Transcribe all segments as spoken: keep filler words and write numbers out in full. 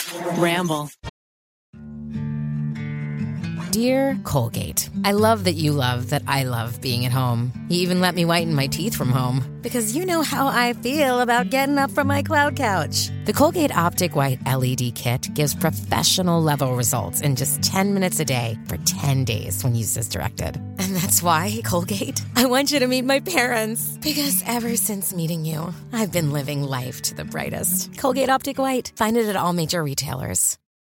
Ramble. Dear Colgate, I love that you love that I love being at home. You even let me whiten my teeth from home. Because you know how I feel about getting up from my cloud couch. The Colgate Optic White L E D Kit gives professional-level results in just ten minutes a day for ten days when used as directed. And that's why, Colgate, I want you to meet my parents. Because ever since meeting you, I've been living life to the brightest. Colgate Optic White. Find it at all major retailers.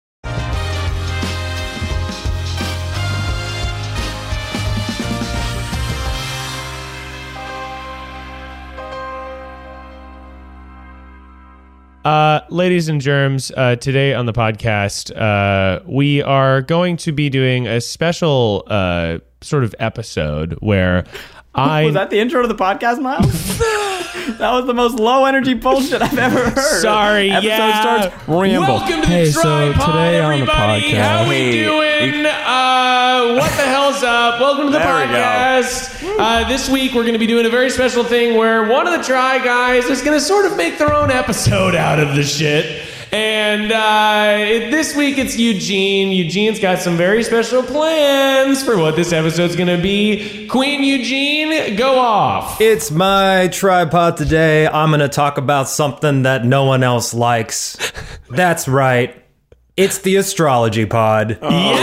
Uh, ladies and germs, uh, today on the podcast, uh, we are going to be doing a special uh, sort of episode where I... Was that the intro to the podcast, Miles? That was the most low energy bullshit I've ever heard. Sorry, Episode yeah. starts ramble. Welcome to Hey, the so Tripod, today on the everybody. podcast- How we doing? Uh, what the hell's up? Welcome to the There we go. podcast. Uh, this week we're going to be doing a very special thing where one of the Try Guys is going to sort of make their own episode out of the shit. And uh, it, this week it's Eugene. Eugene's got some very special plans for what this episode's going to be. Queen Eugene, go off. It's my tripod today. I'm going to talk about something that no one else likes. That's right. It's the astrology pod.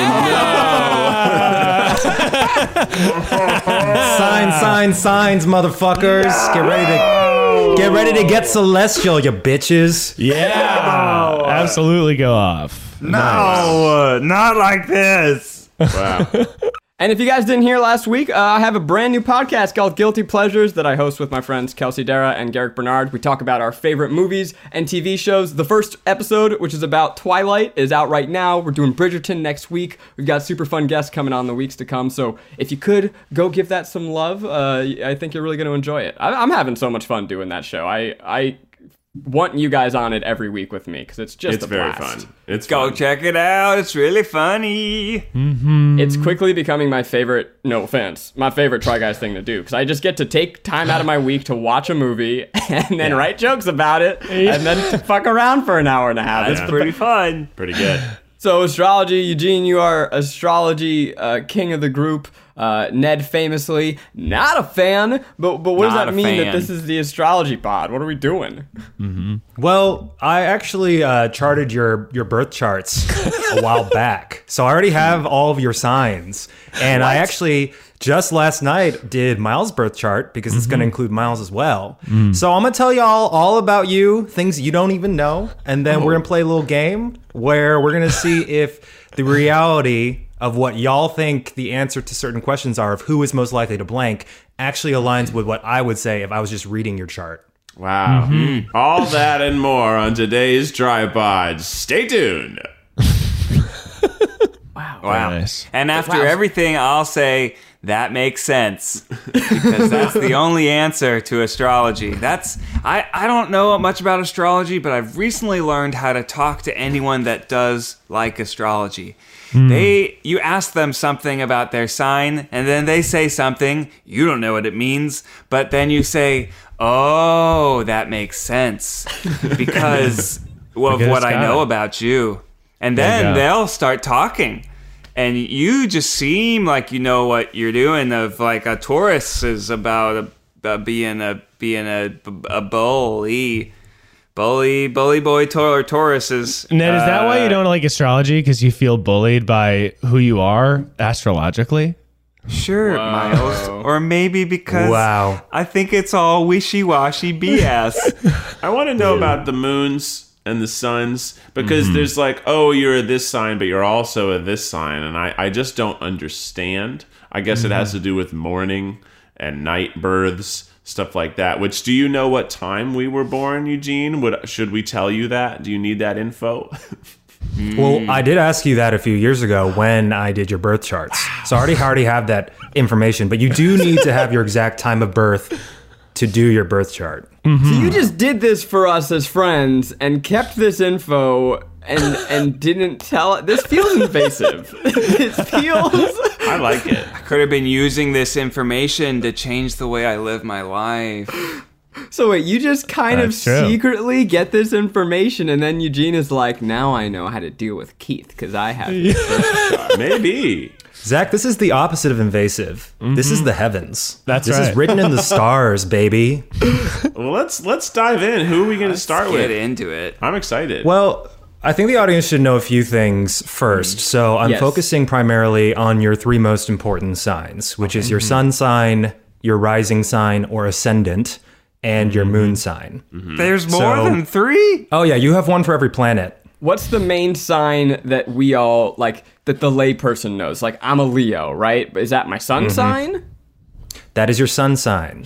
Signs, signs, signs, motherfuckers. Get ready to get ready to get celestial, you bitches. Yeah, absolutely go off. No, uh, not like this. Wow. And if you guys didn't hear last week, uh, I have a brand new podcast called Guilty Pleasures that I host with my friends Kelsey Dara and Garrick Bernard. We talk about our favorite movies and T V shows. The first episode, which is about Twilight, is out right now. We're doing Bridgerton next week. We've got super fun guests coming on the weeks to come. So if you could, go give that some love. Uh, I think you're really going to enjoy it. I- I'm having so much fun doing that show. I... I want you guys on it every week with me because it's just It's a very blast. fun. It's Go fun. check it out. It's really funny. It's quickly becoming my favorite, no offense, my favorite Try Guys thing to do because I just get to take time out of my week to watch a movie and then write jokes about it and then to fuck around for an hour and a half. It's It's pretty fun. Pretty good. So astrology, Eugene, you are astrology uh, king of the group. Uh, Ned famously not a fan, but but what Not does that a mean that fan. this is the astrology pod? What are we doing? Well, I actually uh, charted your, your birth charts a while back. So I already have all of your signs. And I actually just last night did Miles' birth chart because it's going to include Miles as well. So I'm going to tell y'all all about you, things you don't even know. And then we're going to play a little game where we're going to see if the reality of what y'all think the answer to certain questions are of who is most likely to blank actually aligns with what I would say if I was just reading your chart. Wow. All that and more on today's Tripod. Stay tuned. Wow. Nice. And after Wow. everything, I'll say that makes sense because that's the only answer to astrology. That's I, I don't know much about astrology, but I've recently learned how to talk to anyone that does like astrology. They you ask them something about their sign and then they say something, you don't know what it means, but then you say, "Oh, that makes sense because of guess what I got know it. about you." And There you then go. they'll start talking. And you just seem like you know what you're doing. Of like a Taurus is about a, a being a being a a bully, bully, bully boy. Tor- Taurus is. Ned, is that why you uh, don't like astrology? Because you feel bullied by who you are astrologically? Sure, Miles. Or maybe because Wow. I think it's all wishy washy B S. I want to know about the moons and the suns because there's like, oh, you're a this sign, but you're also a this sign. And I, I just don't understand. I guess it has to do with morning and night births, stuff like that. Which, do you know what time we were born, Eugene? Would, should we tell you that? Do you need that info? Well, I did ask you that a few years ago when I did your birth charts. So I already, already have that information, but you do need to have your exact time of birth to do your birth chart. So you just did this for us as friends and kept this info and and didn't tell it. This feels invasive. This feels. I like it. Could have been using this information to change the way I live my life. So wait, you just kind That's of true. secretly get this information, and then Eugene is like, now I know how to deal with Keith, because I have this birth chart. Maybe. Zach, this is the opposite of invasive. This is the heavens. That's this right. is written in the stars, baby. Well, let's let's dive in. Who are we going to start Get with? into it. I'm excited. Well, I think the audience should know a few things first. So I'm Yes. focusing primarily on your three most important signs, which is your sun sign, your rising sign or ascendant, and your moon sign. There's more So- than three? Oh yeah, you have one for every planet. What's the main sign that we all, like, that the layperson knows? Like, I'm a Leo, right? Is that my sun sign? That is your sun sign.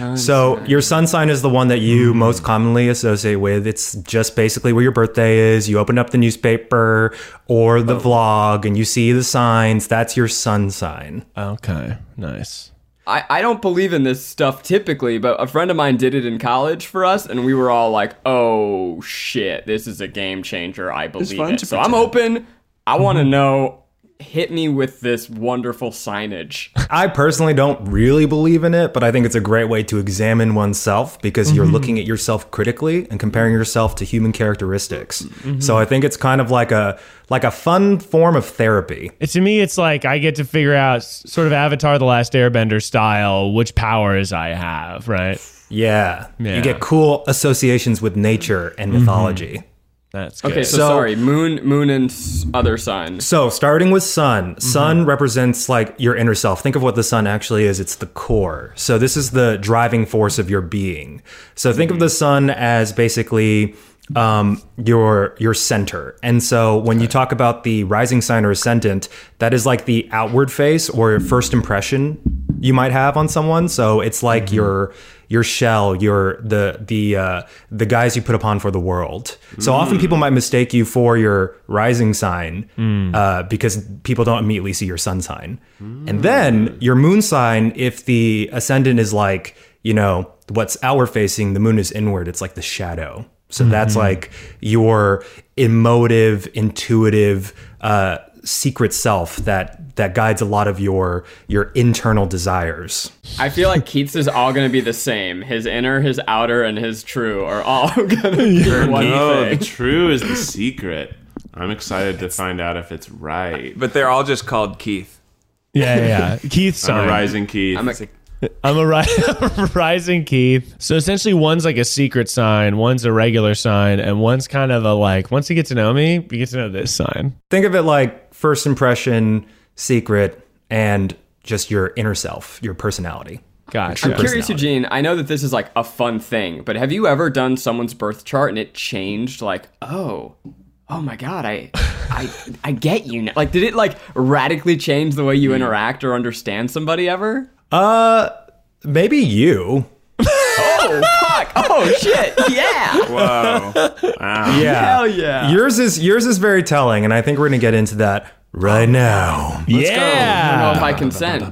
So your sun sign is the one that you most commonly associate with. It's just basically where your birthday is. You open up the newspaper or the vlog and you see the signs. That's your sun sign. Okay, nice. I, I don't believe in this stuff typically, but a friend of mine did it in college for us, and we were all like, oh shit, this is a game changer. I believe fun it. to So I'm open. I want to know. Hit me with this wonderful signage. I personally don't really believe in it, but I think it's a great way to examine oneself because you're looking at yourself critically and comparing yourself to human characteristics. So I think it's kind of like a like a fun form of therapy. It, to me, it's like I get to figure out s- sort of Avatar: The Last Airbender style which powers I have, right? Yeah. Yeah. You get cool associations with nature and mythology. That's good. Okay, so, So- sorry, moon, moon, and s- other sun. So, starting with sun, sun represents like your inner self. Think of what the sun actually is. It's the core. So, this is the driving force of your being. So, think of the sun as basically um, your your center. And so, when you talk about the rising sign or ascendant, that is like the outward face or your first impression you might have on someone. So, it's like your your shell, your the the uh, the guys you put upon for the world. So often people might mistake you for your rising sign uh, because people don't immediately see your sun sign. And then your moon sign, if the ascendant is like, you know, what's outward facing, the moon is inward. It's like the shadow. So that's like your emotive, intuitive, uh, secret self that that guides a lot of your your internal desires. I feel like Keith's is all going to be the same. His inner, his outer, and his true are all going to be one No, thing. the true is the secret. I'm excited to find out if it's right. But they're all just called Keith. yeah, yeah, yeah. Keith's I'm a sign. rising Keith. I'm a, I'm a ri- rising Keith. So essentially, one's like a secret sign, one's a regular sign, and one's kind of a like. Once you get to know me, you get to know this sign. Think of it like first impression, secret, and just your inner self, your personality. Gotcha. I'm curious, personality. Eugene. I know that this is like a fun thing, but have you ever done someone's birth chart and it changed? Like, oh, oh my god, I, I, I get you now. Like, did it like radically change the way you interact or understand somebody ever? Uh, maybe you. Oh fuck! Oh shit! Yeah! Whoa. Yeah. Hell yeah! Yours is yours is very telling, and I think we're gonna get into that right now. I don't know yeah. if I consent.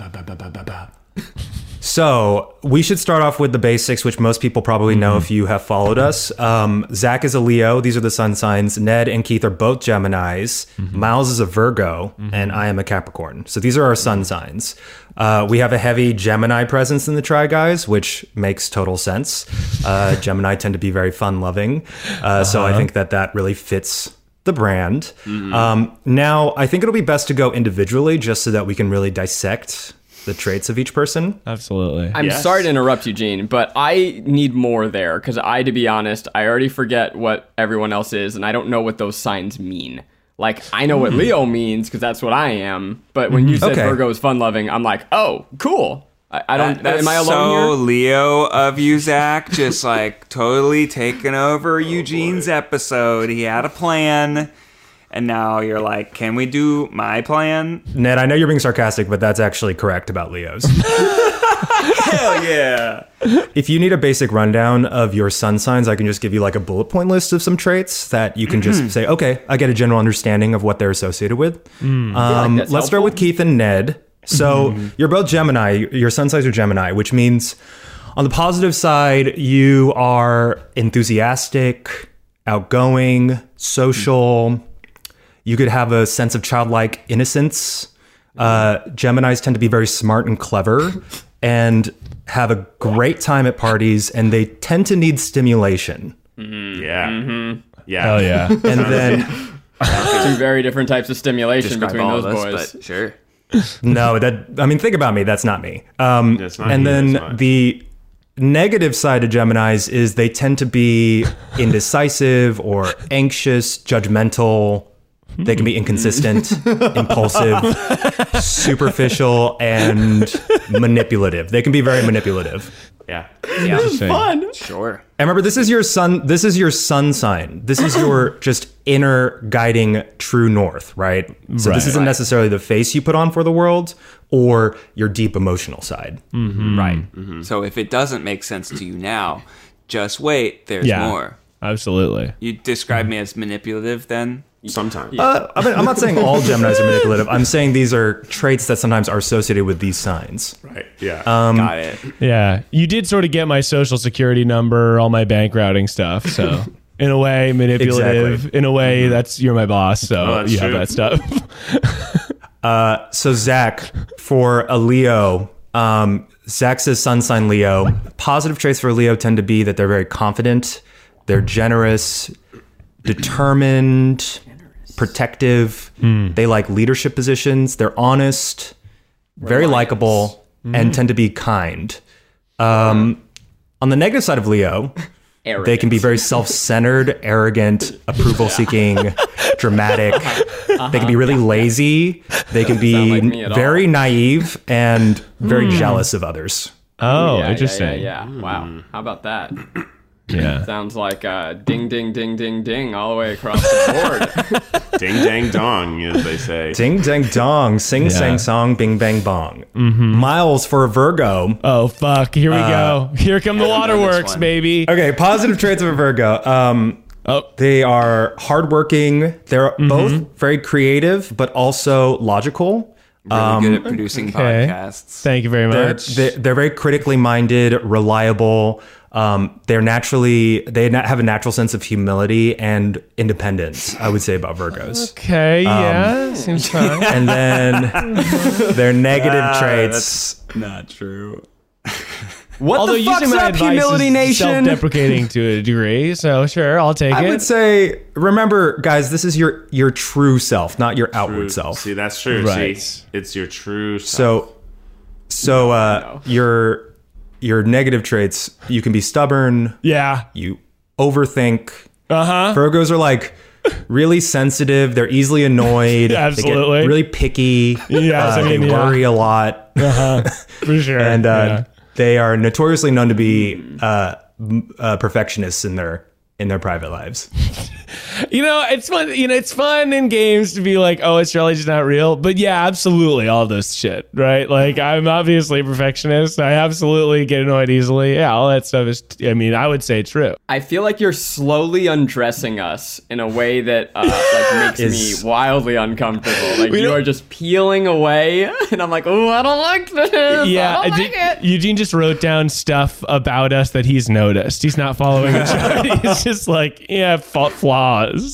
So we should start off with the basics, which most people probably know if you have followed us. Um, Zach is a Leo. These are the sun signs. Ned and Keith are both Geminis. Miles is a Virgo, and I am a Capricorn. So these are our sun signs. Uh, we have a heavy Gemini presence in the Try Guys, which makes total sense. Uh, Gemini tend to be very fun-loving. Uh, So I think that that really fits the brand. Um, now, I think it'll be best to go individually just so that we can really dissect the traits of each person. Absolutely. I'm Yes. sorry to interrupt, Eugene, but I need more there because I, to be honest, I already forget what everyone else is, and I don't know what those signs mean. Like, I know what Leo means because that's what I am, but when you said Okay. Virgo is fun-loving, I'm like, oh, cool. I, I don't. That- that's am I alone so here? Leo of you, Zach. Just like totally taking over Eugene's episode. He had a plan, and now you're like, can we do my plan? Ned, I know you're being sarcastic, but that's actually correct about Leos. Hell yeah. If you need a basic rundown of your sun signs, I can just give you like a bullet point list of some traits that you can just say, okay, I get a general understanding of what they're associated with. Um, that's let's start helpful. with Keith and Ned. So you're both Gemini. Your sun signs are Gemini, which means on the positive side, you are enthusiastic, outgoing, social. You could have a sense of childlike innocence. Uh, Geminis tend to be very smart and clever. and have a great time at parties, and they tend to need stimulation. Yeah. Mm-hmm. Yeah. Hell yeah. And then, Two very different types of stimulation Describe between all those of us, boys. but sure. no, that, I mean, think about me. That's not me. Um, That's not and you, then that's not. the negative side of Geminis is they tend to be indecisive or anxious, judgmental. They can be inconsistent, impulsive, superficial, and manipulative. They can be very manipulative. Yeah. Yeah. Fun. Sure. And remember, this is your sun. This is your sun sign. This is your just inner guiding true north, right? So Right. this isn't necessarily the face you put on for the world or your deep emotional side. Right. So if it doesn't make sense to you now, just wait. There's Yeah. more. Absolutely. You describe me as manipulative then? Sometimes. Uh, I mean, I'm not saying all Geminis are manipulative. I'm saying these are traits that sometimes are associated with these signs. Right. Yeah. Um, Got it. Yeah. You did sort of get my social security number, all my bank routing stuff. So in a way, manipulative. Exactly. In a way, that's you're my boss. So Oh, that's you true. have that stuff. uh, so Zach, for a Leo, um, Zach says sun sign Leo. Positive traits for a Leo tend to be that they're very confident, they're generous, determined, protective. They like leadership positions. They're honest, very likable, and tend to be kind. Um, on the negative side of Leo, they can be very self-centered, arrogant, approval-seeking, dramatic. They can be really lazy. They can be like me at very naive and very jealous of others. Oh, Yeah, interesting. Yeah, yeah, yeah. Wow. How about that? Yeah. Sounds like uh, ding, ding, ding, ding, ding all the way across the board. Ding dang dong, as they say. Ding, dang, dong, sing, sang, song, bing, bang, bong. Miles for a Virgo. Oh, fuck. Here we go. Here come the I know this waterworks, one. baby. Okay, positive traits of a Virgo. Um, Oh, they are hardworking. They're both very creative, but also logical. Really good at producing okay. podcasts. thank you very They're, much. they're, they're very critically minded, reliable. Um, they're naturally, they na- have a natural sense of humility and independence, I would say, about Virgos. okay, yeah. Seems fine. And then their negative traits. Not true. What Although the fuck's using my up, advice Humility is Nation? self-deprecating to a degree, so sure, I'll take I it. would say, remember, guys, this is your your true self, not your outward self. See, that's true. Right. See, it's your true self. So, so uh, your your negative traits, you can be stubborn, yeah. you overthink. Uh huh. Virgos are like really sensitive. They're easily annoyed. Absolutely. They get really picky. Yes, uh, I mean, they yeah. worry a lot. For sure. And uh, yeah. they are notoriously known to be uh, m- uh, perfectionists in their in their private lives. You know, it's fun. You know, it's fun in games to be like, "Oh, astrology's not real." But yeah, absolutely, all this shit, right? Like, I'm obviously a perfectionist. I absolutely get annoyed easily. Yeah, all that stuff is. I mean, I would say true. I feel like you're slowly undressing us in a way that uh, like makes Is- me wildly uncomfortable. Like We you don't- are just peeling away, and I'm like, oh, I don't like this. Yeah, I don't did- like it. Eugene just wrote down stuff about us that he's noticed. He's not following a chart. He's just like, yeah, fa- flaws.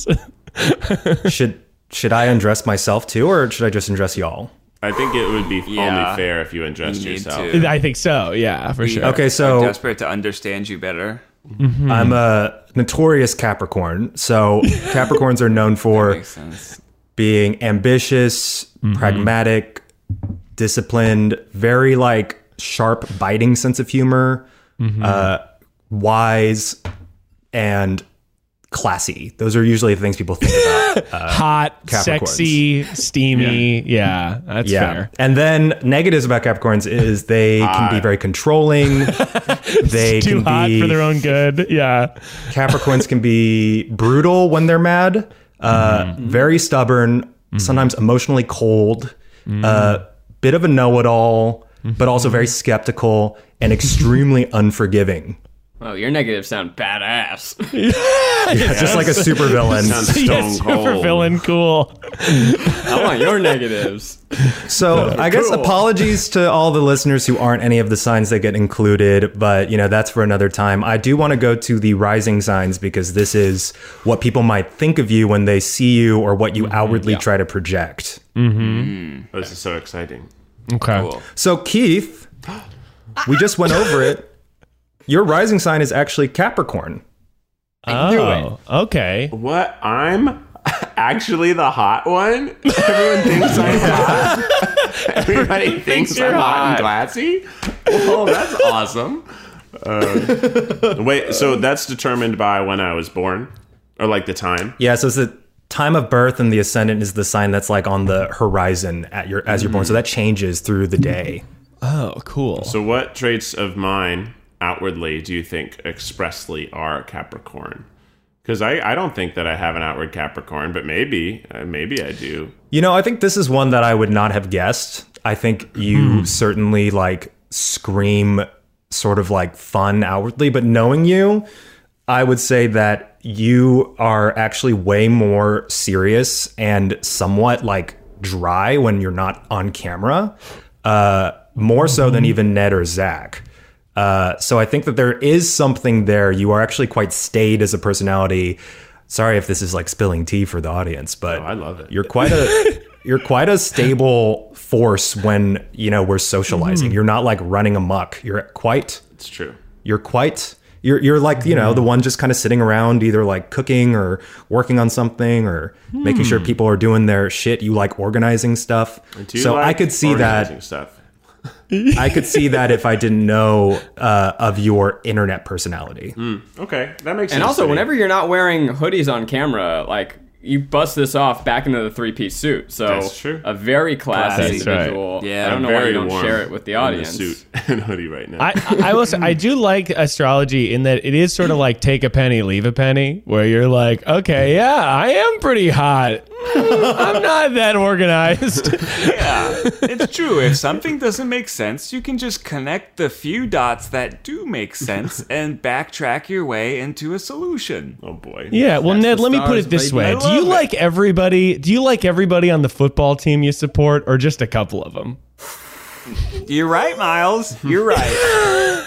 should should I undress myself too, or should I just undress y'all? I think it would be Yeah. only fair if you undressed You need yourself. to. I think so. Yeah, for sure. Okay, I'm so desperate to understand you better. I'm a notorious Capricorn. So Capricorns are known for Makes sense. being ambitious, pragmatic, disciplined, very like sharp, biting sense of humor, uh, wise, and classy. Those are usually the things people think about. Uh, Hot, Capricorns. sexy, steamy. Yeah, that's yeah. fair. And then negatives about Capricorns is they can be very controlling. They Too can hot be for their own good. Yeah. Capricorns can be brutal when they're mad, uh, very stubborn, sometimes emotionally cold, uh, bit of a know-it-all, but also very skeptical and extremely unforgiving. Oh, your negatives sound badass. Yeah, just like a supervillain. Sounds stone Yeah, super cold. villain, cool. I want your negatives. So I guess Cool. apologies to all the listeners who aren't any of the signs that get included, but you know, that's for another time. I do want to go to the rising signs because this is what people might think of you when they see you or what you outwardly try to project. This is so exciting. Okay. Cool. So Keith, We just went over it. Your rising sign is actually Capricorn. I knew it. Oh, okay. What? I'm actually the hot one? Everyone thinks I'm hot. Everybody thinks you're I'm hot hot. and classy? Well, that's awesome. Uh, wait, so that's determined by when I was born? Or like the time? Yeah, so it's the time of birth, and the ascendant is the sign that's like on the horizon at your as you're born. So that changes through the day. Oh, cool. So what traits of mine outwardly do you think expressly are Capricorn? Because I, I don't think that I have an outward Capricorn, but maybe, uh, maybe I do. You know, I think this is one that I would not have guessed. I think you certainly like scream sort of like fun outwardly, but knowing you, I would say that you are actually way more serious and somewhat like dry when you're not on camera, uh, more so than even Ned or Zach. Uh, so I think that there is something there. You are actually quite staid as a personality. Sorry if this is like spilling tea for the audience, but Oh, I love it. You're quite a you're quite a stable force when, you know, we're socializing. You're not like running amok. You're quite It's true. you're quite you're you're like, you know, the one just kind of sitting around either like cooking or working on something or making sure people are doing their shit. You like organizing stuff. Do you So like I could see organizing that stuff? I could see that if I didn't know uh, of your internet personality. Okay, that makes sense. And also, to me. whenever you're not wearing hoodies on camera, like you bust this off back into the three-piece suit. So That's true. a very classy Classy. That's right. individual. Yeah, I don't know Very why you don't warm share it with the in audience. suit and hoodie right now. I, I will say, I do like astrology in that it is sort of like take a penny, leave a penny, where you're like, okay, yeah, I am pretty hot. I'm not that organized. Yeah, it's true. If something doesn't make sense, you can just connect the few dots that do make sense and backtrack your way into a solution. oh boy. Yeah, well, That's Ned, the let me put stars, it this baby. way: I Do you love like everybody? Do you like everybody on the football team you support, or just a couple of them? You're right, Miles. You're right.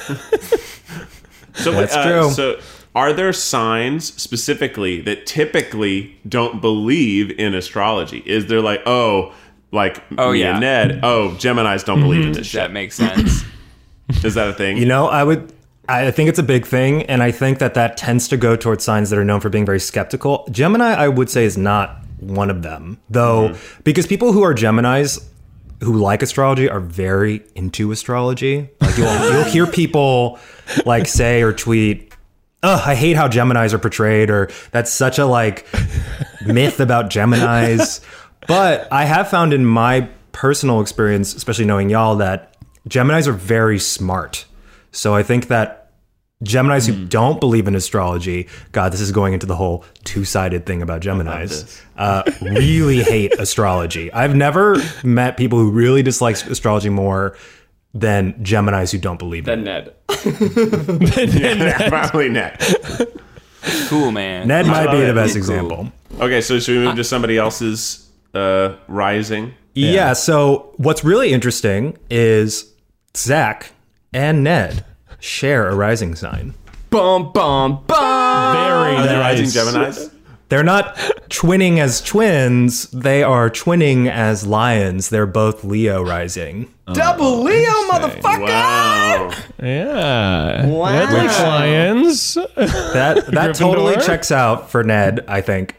So That's uh, true. So, are there signs specifically that typically don't believe in astrology? Is there like, oh, like Oh, me yeah. and Ned? Oh, Geminis don't believe in this shit. That makes sense. Is that a thing? You know, I would. I think it's a big thing, and I think that that tends to go towards signs that are known for being very skeptical. Gemini, I would say, is not one of them, though, because people who are Geminis who like astrology are very into astrology. Like you'll you'll hear people like say or tweet, "Oh, I hate how Geminis are portrayed," or "That's such a like myth about Geminis." But I have found in my personal experience, especially knowing y'all, that Geminis are very smart. So I think that Geminis who don't believe in astrology, God, this is going into the whole two-sided thing about Geminis, uh, really hate astrology. I've never met people who really dislike astrology more than Geminis who don't believe Then in Ned. Yeah, probably Ned. Cool, man. Ned might love be it. the best Cool. example. Okay, so should we move to somebody else's uh, rising? Yeah. So what's really interesting is Zach and Ned share a rising sign. Bum, bum, bum. Very Are they nice. rising Geminis? They're not twinning as twins. They are twinning as lions. They're both Leo rising. Double Leo, motherfucker. Wow. Yeah. Wow. Ned likes lions. That that totally Gryffindor? checks out for Ned, I think.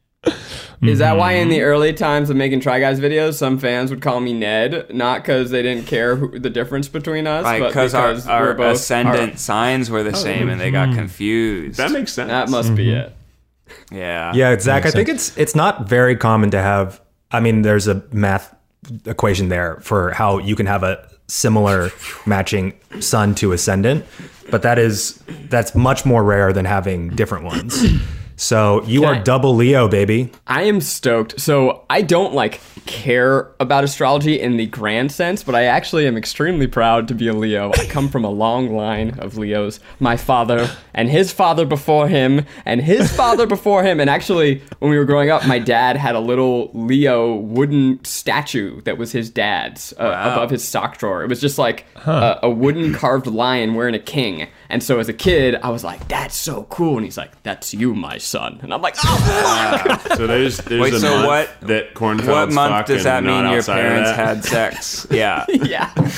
Is that why in the early times of making Try Guys videos, some fans would call me Ned? Not because they didn't care who, the difference between us, Like, but because our, because our we're both ascendant signs were the same and they got confused. That makes sense. That must be it. yeah. Yeah, Zach, I Makes think it's it's not very common to have. I mean, there's a math equation there for how you can have a similar matching sun to ascendant, but that is that's much more rare than having different ones. So you Okay. are double Leo, baby. I am stoked. So I don't like care about astrology in the grand sense, but I actually am extremely proud to be a Leo. I come from a long line of Leos. My father and his father before him and his father before him. And actually, when we were growing up, my dad had a little Leo wooden statue that was his dad's uh, above his sock drawer. It was just like a, a wooden carved lion wearing a king. And so as a kid, I was like, that's so cool. And he's like, that's you, my son. And I'm like, oh, fuck. So there's there's Wait, a so month what- that cornfelds What month fuck does that and mean not your outside of parents that. had sex? Yeah. Yeah.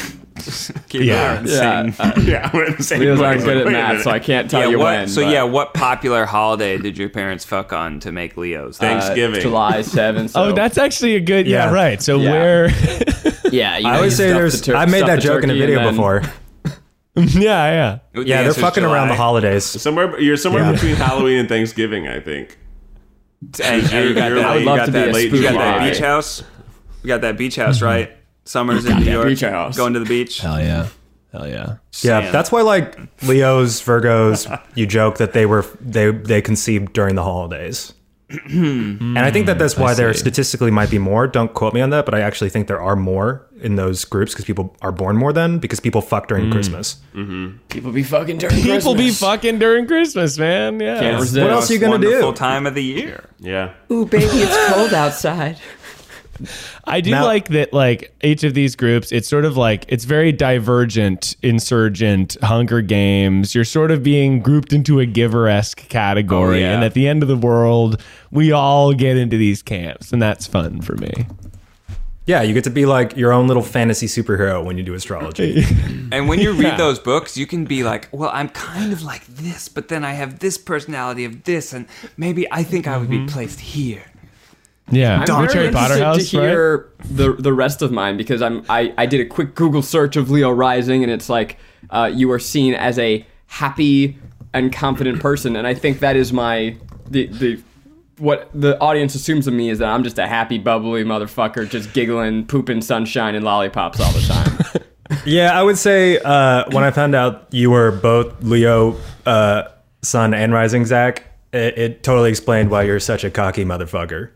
Keep Yeah. it Yeah, same. uh, Yeah, we're in the same Leos place. aren't good Like, at wait a math, minute. so I can't tell Yeah, you what, when. so but, yeah, what popular holiday did your parents fuck on to make Leos? uh, Thanksgiving. July seventh. So, Oh, that's actually a good. Yeah, Yeah. right. So Yeah. where? yeah. You know, I always you say stuff there's. the tur- I made stuff that the joke in a turkey video and then- before. yeah, yeah. The Yeah, they're answer's fucking around the July. holidays. Somewhere you're somewhere Yeah. between Halloween and Thanksgiving, I think. And you got You're that, late- you love got to be that, a late you got July. that beach house. You got that beach house, right? Summers in New that York. beach house. Going to the beach. Hell yeah. Hell yeah. Yeah, Sam. that's why like Leos, Virgos, you joke that they were they they conceived during the holidays. And I think that that's why there see. statistically might be more. Don't quote me on that, but I actually think there are more in those groups because people are born more then because people fuck during Christmas. People be fucking during People be Christmas. fucking during Christmas, man. Yeah. Can't resist. What else are you gonna do? Wonderful time of the year. Yeah. Ooh, baby, it's cold outside. I do Now- like that, like, each of these groups, it's sort of like, it's very divergent, insurgent, Hunger Games. You're sort of being grouped into a giver-esque category. Oh, yeah. And at the end of the world, we all get into these camps. And that's fun for me. Yeah, you get to be like your own little fantasy superhero when you do astrology. And when you read Yeah. those books, you can be like, well, I'm kind of like this, but then I have this personality of this, and maybe I think I would be placed here. Yeah. I'm very Harry Potter interested house, to right? hear the the rest of mine because I'm I, I did a quick Google search of Leo rising and it's like uh, you are seen as a happy and confident person, and I think that is my the the what the audience assumes of me is that I'm just a happy, bubbly motherfucker, just giggling, pooping sunshine and lollipops all the time. Yeah, I would say uh, when I found out you were both Leo, uh, sun, and rising, Zach, it, it totally explained why you're such a cocky motherfucker.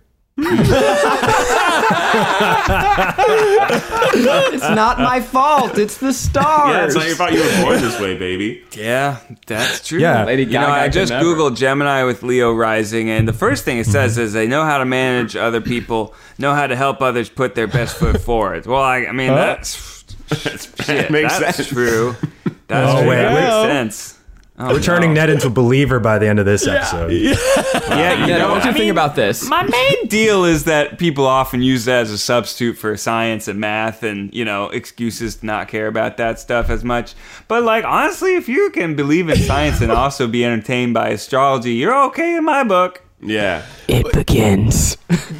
It's not my fault. It's the stars. Yeah, it's not your fault you were born this way, baby. Yeah, that's true. Yeah. Lady You know, Gaga I can just never. Googled Gemini with Leo rising, and the first thing it says is they know how to manage other people, know how to help others put their best foot forward. Well, I, I mean, that's shit, makes that's sense. true. That's Oh, true. wait, That wait. makes sense. Oh, We're turning no. Ned into a believer by the end of this episode. Yeah, you Yeah, know, what do I you think mean, about this? My main deal is that people often use that as a substitute for science and math and, you know, excuses to not care about that stuff as much. But, like, honestly, if you can believe in science and also be entertained by astrology, you're okay in my book. Yeah. It begins.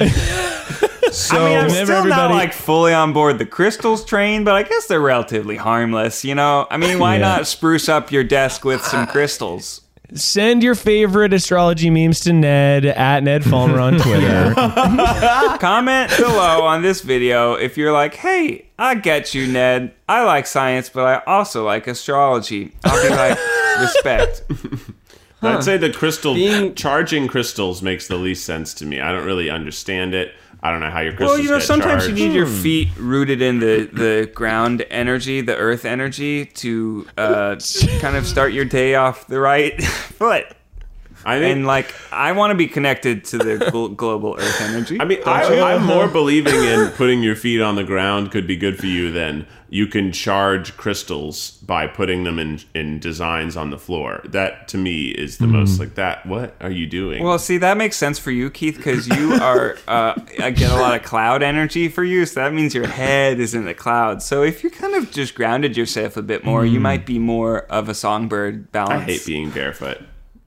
So, I mean, I'm Whenever still not, everybody- like, fully on board the crystals train, but I guess they're relatively harmless, you know? I mean, why Yeah. not spruce up your desk with some crystals? Send your favorite astrology memes to Ned at Ned Fulmer on Twitter. Comment below on this video if you're like, hey, I get you, Ned. I like science, but I also like astrology. I'll be like, respect. I'd say the crystal Being- charging crystals makes the least sense to me. I don't really understand it. I don't know how your crystals Well, you know, get sometimes charged. you need your feet rooted in the, the ground energy, the earth energy, to uh, kind of start your day off the right foot. I think. And, like, I want to be connected to the gl- global earth energy. I mean, I, I'm more believing in putting your feet on the ground could be good for you than you can charge crystals by putting them in in designs on the floor. That to me is the most like that. What are you doing? Well, see, that makes sense for you, Keith, because you are uh, I get a lot of cloud energy for you, so that means your head is in the clouds. So if you kind of just grounded yourself a bit more, you might be more of a songbird balance. I hate being barefoot.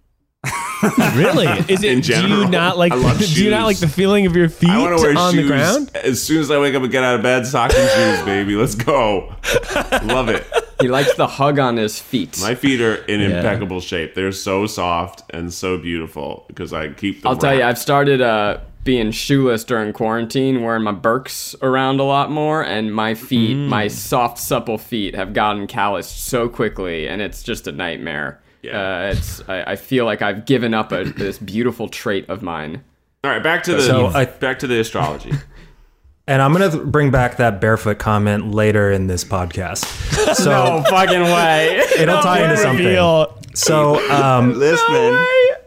Really? Is it? In Do you general. not like? I love Do you not shoes. like the feeling of your feet I want to wear on shoes the ground? as soon as I wake up and get out of bed. Socks and shoes, baby. Let's go. Love it. He likes the hug on his feet. My feet are in Yeah. impeccable shape. They're so soft and so beautiful because I keep them. I'll tell you, wrapped. I've started uh, being shoeless during quarantine, wearing my Birks around a lot more, and my feet, my soft, supple feet, have gotten calloused so quickly, and it's just a nightmare. Yeah. Uh, it's I, I feel like I've given up a, this beautiful trait of mine. All right, back to the So I- back to the astrology. and I'm going to bring back that barefoot comment later in this podcast. So fucking way. it'll tie into something. Reveal. So, um, Listening.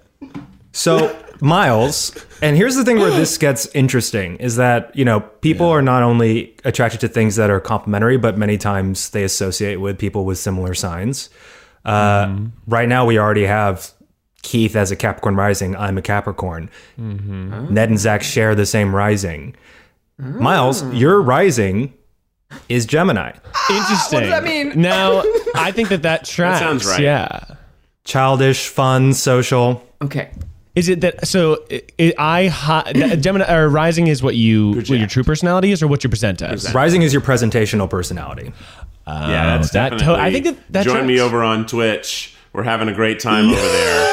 So, Miles, and here's the thing where this gets interesting is that, you know, people are not only attracted to things that are complementary, but many times they associate with people with similar signs. Uh, Right now, we already have Keith as a Capricorn rising. I'm a Capricorn. Ned and Zach share the same rising. Miles, your rising is Gemini. Interesting. What does that mean? Now, I think that that tracks. sounds right. Yeah. Childish, fun, social. Okay. Is it that? So, I, I hi- Gemini or Rising is what you what your true personality is, or what you present as. Rising is your presentational personality. Yeah, that's that definitely. to- I think that, that join tracks. me over on Twitch. We're having a great time over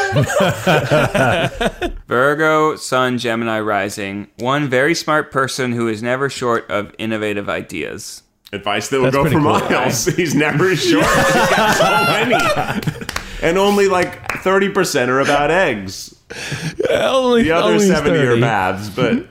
there. Virgo, Sun, Gemini, Rising. One very smart person who is never short of innovative ideas. Advice that will That's go pretty for cool, miles. He's never short. He's got so many. And only like thirty percent are about eggs. Only, The other only seventy are thirty. baths, but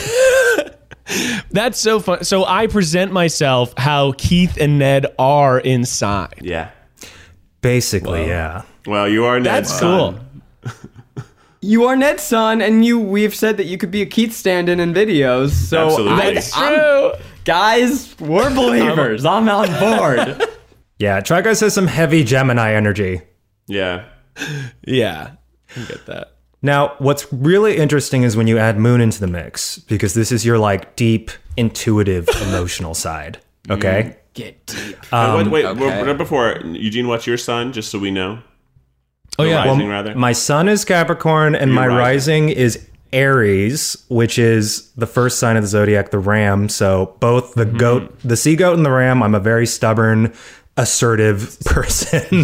That's so fun. So I present myself how Keith and Ned are inside. yeah. Basically, yeah. Well, you are Ned's That's son. cool. You are Ned's son, and you we've said that you could be a Keith stand-in in videos. So Absolutely. That's I'm- true. guys, we're believers. I'm on board. Yeah, Try Guys has some heavy Gemini energy. Yeah. Yeah, I get that. Now, what's really interesting is when you add Moon into the mix, because this is your like deep, intuitive, emotional side. Okay? Get deep. Uh, wait, wait okay. right before, Eugene, what's your son, just so we know? Oh Or yeah. Rising, Well, rather. my sun is Capricorn and my rising. rising is Aries, which is the first sign of the zodiac, the ram. So both the goat, the sea goat and the ram, I'm a very stubborn, assertive person.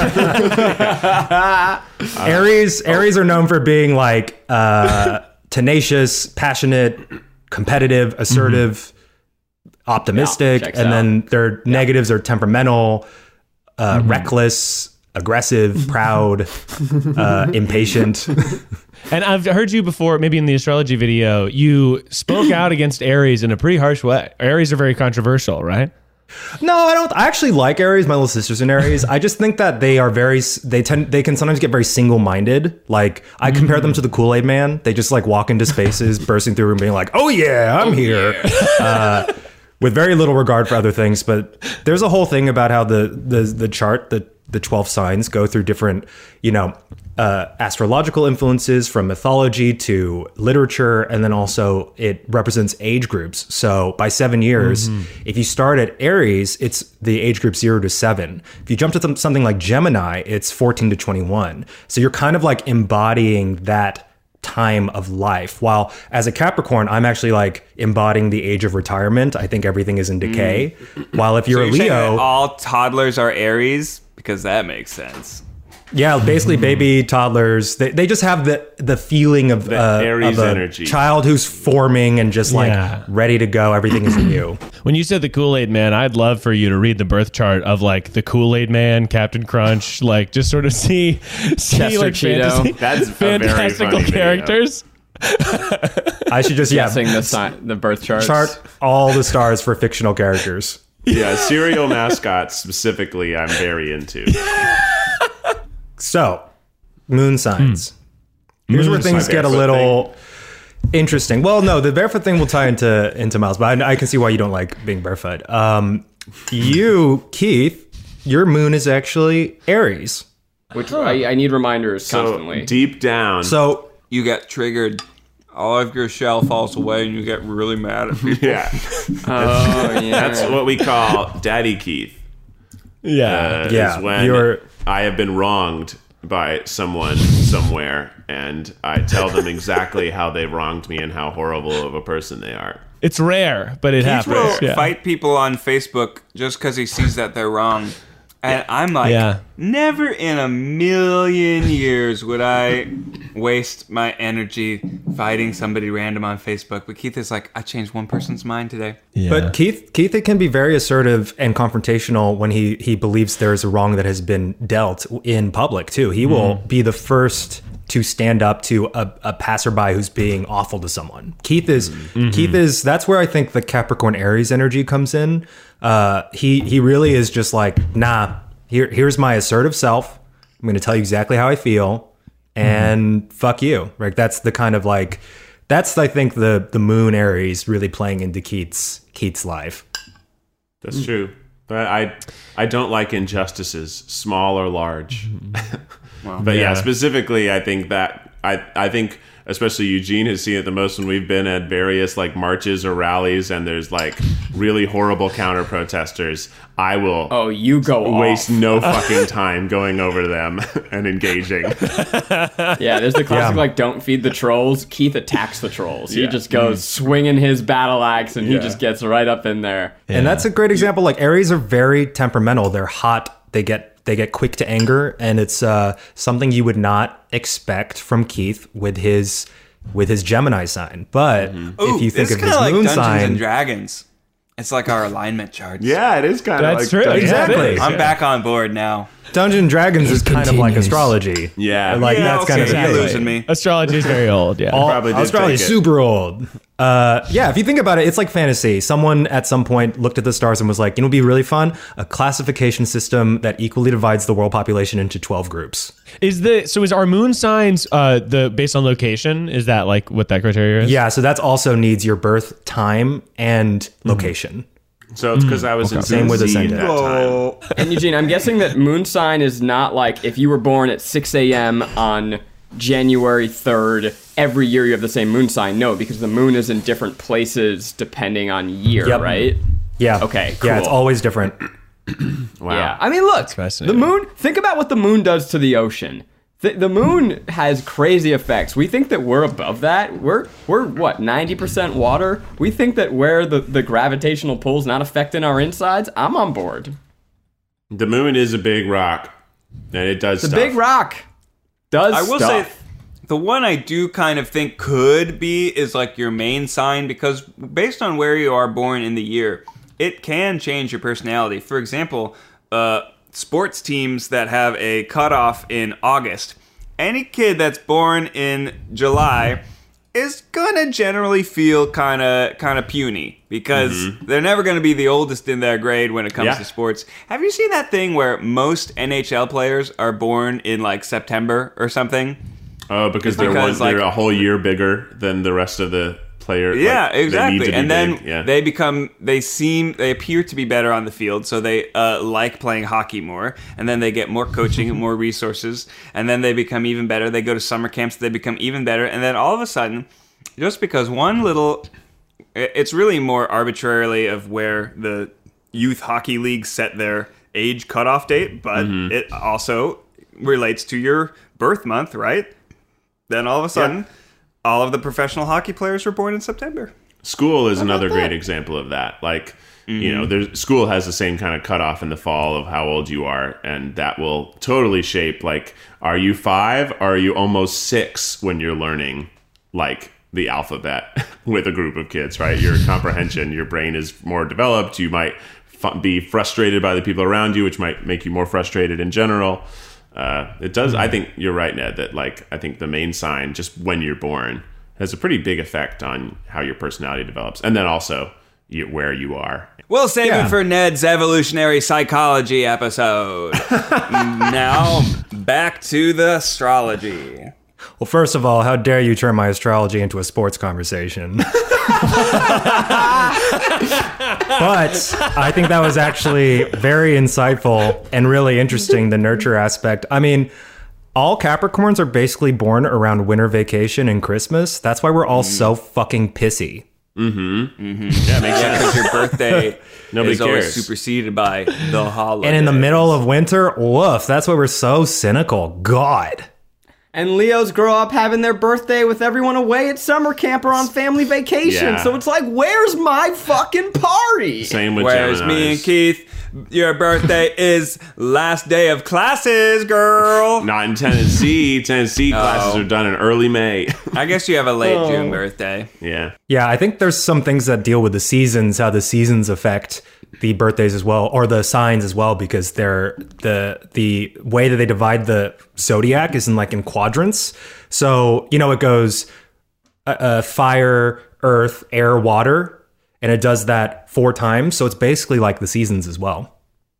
Aries, Aries are known for being like uh, tenacious, passionate, competitive, assertive, optimistic, checks and out. then their negatives are temperamental, uh, reckless, aggressive, proud, uh, impatient. And I've heard you before, maybe in the astrology video, you spoke out against Aries in a pretty harsh way. Aries are very controversial, right? No, I don't. I actually like Aries. My little sister's in Aries. I just think that they are very. They tend. They can sometimes get very single-minded. Like I compare them to the Kool-Aid Man. They just like walk into spaces, bursting through and being like, "Oh yeah, I'm here," uh, with very little regard for other things. But there's a whole thing about how the the the chart, the the twelve signs go through different, you know, uh, astrological influences from mythology to literature, and then also it represents age groups. So by seven years, if you start at Aries, it's the age group zero to seven. If you jump to th- something like Gemini, it's fourteen to twenty-one. So you're kind of like embodying that time of life. While as a Capricorn, I'm actually like embodying the age of retirement. I think everything is in decay. While if you're So a you're saying that Leo, all toddlers are Aries? Because that makes sense. yeah, basically baby toddlers, they, they just have the the feeling of, The uh, Aries of a energy. child who's forming and just like Yeah. ready to go. Everything is new. When you said the Kool-Aid Man, I'd love for you to read the birth chart of like the Kool-Aid Man, Captain Crunch, like just sort of see, see Chester like Cheeto. fantasy, That's a very fantastical funny video. characters. I should just yeah Guessing the sign, the birth charts. chart all the stars for fictional characters. Yeah, cereal mascots specifically, I'm very into. So, moon signs. Here's where Moon things sign. get a Barefoot little interesting. Well, no, the barefoot thing will tie into into Miles, but I, I can see why you don't like being barefoot. Um, you, Keith, your moon is actually Aries. Which I, I need reminders So constantly. deep down, So You get triggered. All of your shell falls away and you get really mad at people. yeah, Oh, yeah. that's what we call Daddy Keith. Yeah. Uh, Yeah, is when you're- I have been wronged by someone somewhere, and I tell them exactly how they wronged me and how horrible of a person they are. It's rare, but it Keith happens. will Yeah. fight people on Facebook just because he sees that they're wrong. And I'm like, Yeah. never in a million years would I waste my energy fighting somebody random on Facebook. But Keith is like, I changed one person's mind today. Yeah. But Keith, Keith, it can be very assertive and confrontational when he he believes there is a wrong that has been dealt in public too. He will be the first to stand up to a, a passerby who's being awful to someone. Keith is Keith is that's where I think the Capricorn Aries energy comes in. Uh, he he really is just like, nah. Here here's my assertive self. I'm going to tell you exactly how I feel, and fuck you. Right? That's the kind of like. That's, I think, the the moon Aries really playing into Keith's Keith's life. That's true. But I I don't like injustices, small or large. But yeah. Yeah. specifically, I think that I I think especially Eugene has seen it the most when we've been at various like marches or rallies, and there's like really horrible counter protesters. I will. Oh, you go waste off. no fucking time going over to them and engaging. Yeah, there's the classic Yeah. like don't feed the trolls. Keith attacks the trolls. He Yeah. just goes swinging his battle axe, and he Yeah. just gets right up in there. And that's a great example. Like Aries are very temperamental. They're hot. They get they get quick to anger, and it's uh, something you would not expect from Keith with his with his Gemini sign. But if you think it's of kind his of like moon Dungeons sign, and Dragons. It's like our alignment charts. Yeah, it is kind of That's like true. Yeah, it Exactly. is. I'm back on board now. Dungeons and Dragons is kind of like continues. astrology. Yeah. like Yeah, that's kind of okay, the you're thing. losing me. Astrology is very old. Yeah. All, Probably did Australia is take it. super old. Uh, yeah, if you think about it, it's like fantasy. Someone at some point looked at the stars and was like, you know, it'd be really fun? A classification system that equally divides the world population into twelve groups. Is the so is our moon signs uh the based on location? Is that like what that criteria is? Yeah, so that's also needs your birth time and location. So it's because I was in Same with Z Ascendant. that time. And Eugene, I'm guessing that moon sign is not like if you were born at six a.m. on January third, every year you have the same moon sign. No, because the moon is in different places depending on year, Yep. right? Yeah. Okay, Yeah, it's cool. always different. Wow. Yeah. I mean, look, the fascinating. moon, think about what the moon does to the ocean. The, the moon has crazy effects. We think that we're above that. We're, we're what, ninety percent water? We think that where the, the gravitational pull's not affecting our insides. I'm on board. The moon is a big rock, and it does The stuff. big rock does I will stuff. say the one I do kind of think could be is like your main sign, because based on where you are born in the year, it can change your personality. For example, uh, sports teams that have a cutoff in August, any kid that's born in July is gonna generally feel kind of kind of puny, because they're never gonna be the oldest in their grade when it comes Yeah. to sports. Have you seen that thing where most N H L players are born in like September or something? Oh, because they're Because, one, they're like- a whole year bigger than the rest of the player. Yeah, like, they need exactly. to be And then big, yeah. they become, they seem, they appear to be better on the field, so they uh, like playing hockey more. And then they get more coaching and more resources. And then they become even better. They go to summer camps, they become even better. And then all of a sudden, just because one little, it's really more arbitrarily of where the youth hockey league set their age cutoff date, but Mm-hmm. it also relates to your birth month, right? Then all of a sudden, all of the professional hockey players were born in September. School is another great example of that. Like, you know, there's school has the same kind of cutoff in the fall of how old you are, and that will totally shape, like, are you five? Or are you almost six when you're learning, like, the alphabet with a group of kids, right? Your comprehension, your brain is more developed. You might f- be frustrated by the people around you, which might make you more frustrated in general. Uh, it does. I think you're right, Ned, that like, I think the main sign, just when you're born, has a pretty big effect on how your personality develops. And then also you, where you are. We'll save Yeah. it for Ned's evolutionary psychology episode. Now, back to the astrology. Well, first of all, how dare you turn my astrology into a sports conversation? But I think that was actually very insightful and really interesting, the nurture aspect. I mean, all Capricorns are basically born around winter vacation and Christmas. That's why we're all so fucking pissy. Yeah, makes Yeah, sense. because your birthday Nobody is always cares. superseded by the holiday. And in the middle of winter, woof, that's why we're so cynical. God. And Leos grow up having their birthday with everyone away at summer camp or on family vacation. Yeah. So it's like, where's my fucking party? Same with Whereas Geminis. me and Keith, your birthday is last day of classes, girl. Not in Tennessee. Tennessee classes are done in early May. I guess you have a late June birthday. Yeah. Yeah, I think there's some things that deal with the seasons, how the seasons affect the birthdays as well, or the signs as well, because they're the the way that they divide the zodiac is in like in quadrants. So you know it goes uh, uh, fire, earth, air, water, and it does that four times. So it's basically like the seasons as well.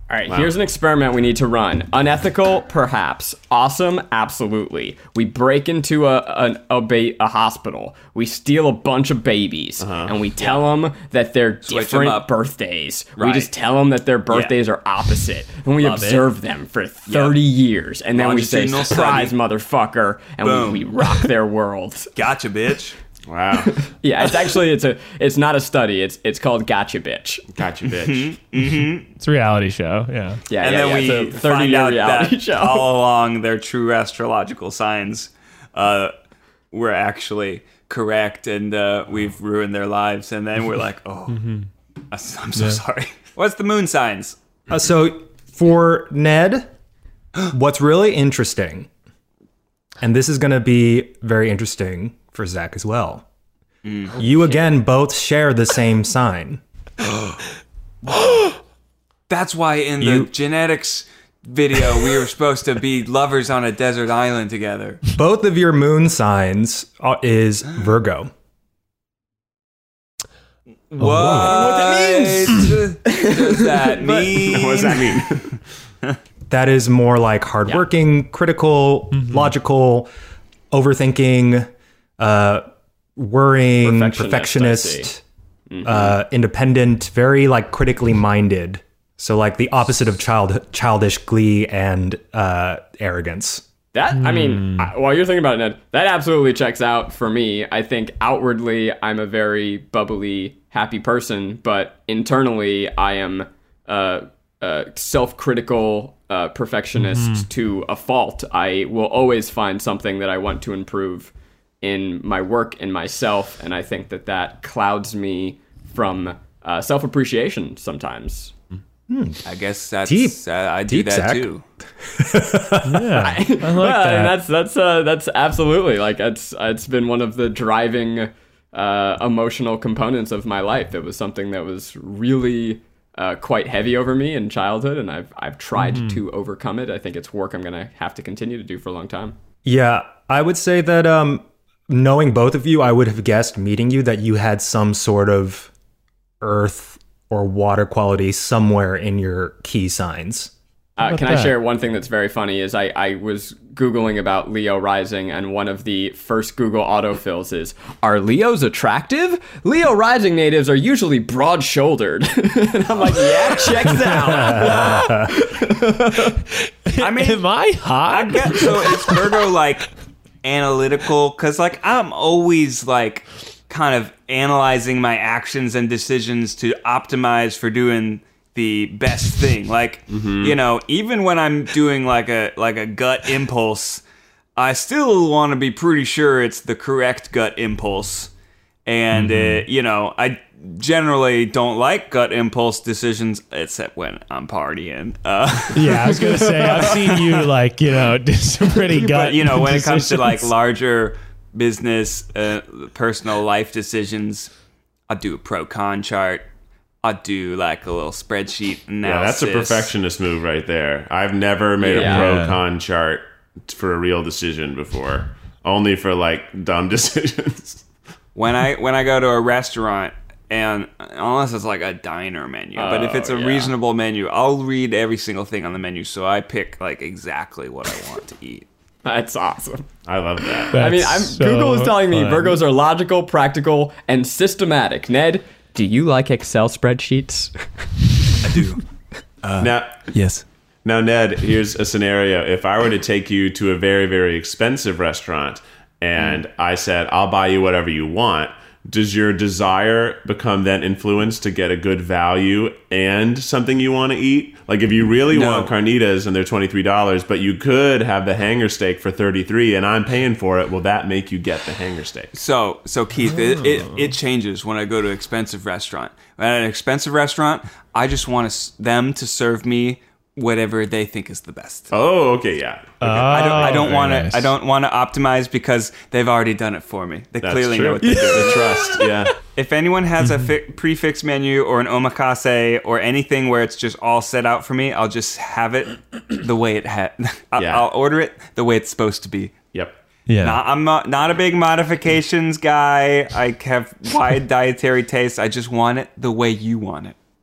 All right, wow. Here's an experiment we need to run. Unethical, perhaps. Awesome, absolutely. We break into a a, a, ba- a hospital. We steal a bunch of babies, uh-huh. and we tell yeah. them that they're Switch different birthdays. Right. We just tell them that their birthdays yeah. are opposite, and we Love observe it. them for thirty yep. years, and then we say, "Surprise, study. motherfucker!" and we, we rock their world. Gotcha, bitch. Wow. Yeah, it's actually it's a it's not a study. It's it's called Gotcha Bitch. Gotcha Bitch. Mm-hmm. Mm-hmm. It's a reality show. Yeah. Yeah. And yeah, then yeah. we It's a find out reality that show. all along their true astrological signs uh, were actually correct, and uh, we've ruined their lives. And then we're like, oh, mm-hmm. I'm so yeah. sorry. What's the moon signs? Uh, so for Ned, what's really interesting, and this is going to be very interesting for Zach as well. Mm. You again both share the same sign. That's why in You- the genetics video we were supposed to be lovers on a desert island together. Both of your moon signs are, is Virgo. What? what that means. Does that mean? What does that mean? That is more like hardworking, yeah. critical, mm-hmm. logical, overthinking, uh, worrying, perfectionist, perfectionist mm-hmm. uh, independent, very like critically minded. So like the opposite of child, childish glee and uh, arrogance. That, I mean, I, while you're thinking about it, Ned, that absolutely checks out for me. I think outwardly I'm a very bubbly, happy person, but internally I am uh, uh, self-critical, uh, perfectionist mm-hmm. to a fault. I will always find something that I want to improve in my work, in myself, and I think that that clouds me from uh, self-appreciation sometimes. Hmm. I guess that's deep. Uh, I do deep, that Zach. too. Yeah, I like well, that. And that's that's uh, that's absolutely like it's it's been one of the driving uh, emotional components of my life. It was something that was really uh, quite heavy over me in childhood, and I've I've tried mm-hmm. to overcome it. I think it's work I'm gonna have to continue to do for a long time. Yeah, I would say that um, knowing both of you, I would have guessed meeting you that you had some sort of earth or water quality somewhere in your key signs. Uh, can that? I share one thing that's very funny is I, I was Googling about Leo rising, and one of the first Google autofills is, are Leos attractive? Leo rising natives are usually broad-shouldered. And I'm like, yeah, checks out. I mean, am I hot? I get, so it's Virgo like analytical, because like I'm always like kind of analyzing my actions and decisions to optimize for doing the best thing. Like, mm-hmm. you know, even when I'm doing like a like a gut impulse, I still want to be pretty sure it's the correct gut impulse. And mm-hmm. uh, you know, I generally don't like gut impulse decisions, except when I'm partying. Uh, yeah, I was gonna say I've seen you like you know do some pretty gut. But you know, when decisions. it comes to like larger business, uh, personal life decisions, I do a pro con chart. I do like a little spreadsheet analysis. Yeah, that's a perfectionist move right there. I've never made yeah. a pro con chart for a real decision before. Only for like dumb decisions. When I when I go to a restaurant, and unless it's like a diner menu, oh, but if it's a yeah. reasonable menu, I'll read every single thing on the menu, so I pick like exactly what I want to eat. That's awesome. I love that. That's I mean, I'm, so Google is telling me fun. Virgos are logical, practical, and systematic. Ned, do you like Excel spreadsheets? I do. Uh, now, yes. Now, Ned, here's a scenario. If I were to take you to a very, very expensive restaurant and mm. I said, I'll buy you whatever you want, does your desire become then influenced to get a good value and something you want to eat? Like if you really no. want carnitas and they're twenty-three dollars, but you could have the hanger steak for thirty-three dollars and I'm paying for it, will that make you get the hanger steak? So, so Keith, oh. it, it, it changes when I go to an expensive restaurant. At an expensive restaurant, I just want them to serve me whatever they think is the best. Oh, okay, yeah. Okay. Oh, I don't. I don't want to. nice. I don't want to optimize because they've already done it for me. They That's clearly true. know what they do. The trust, yeah. If anyone has a fi- prefix menu or an omakase or anything where it's just all set out for me, I'll just have it the way it had. I'll, Yeah. I'll order it the way it's supposed to be. Yep. Yeah. Not, I'm not, not a big modifications guy. I have wide dietary tastes. I just want it the way you want it.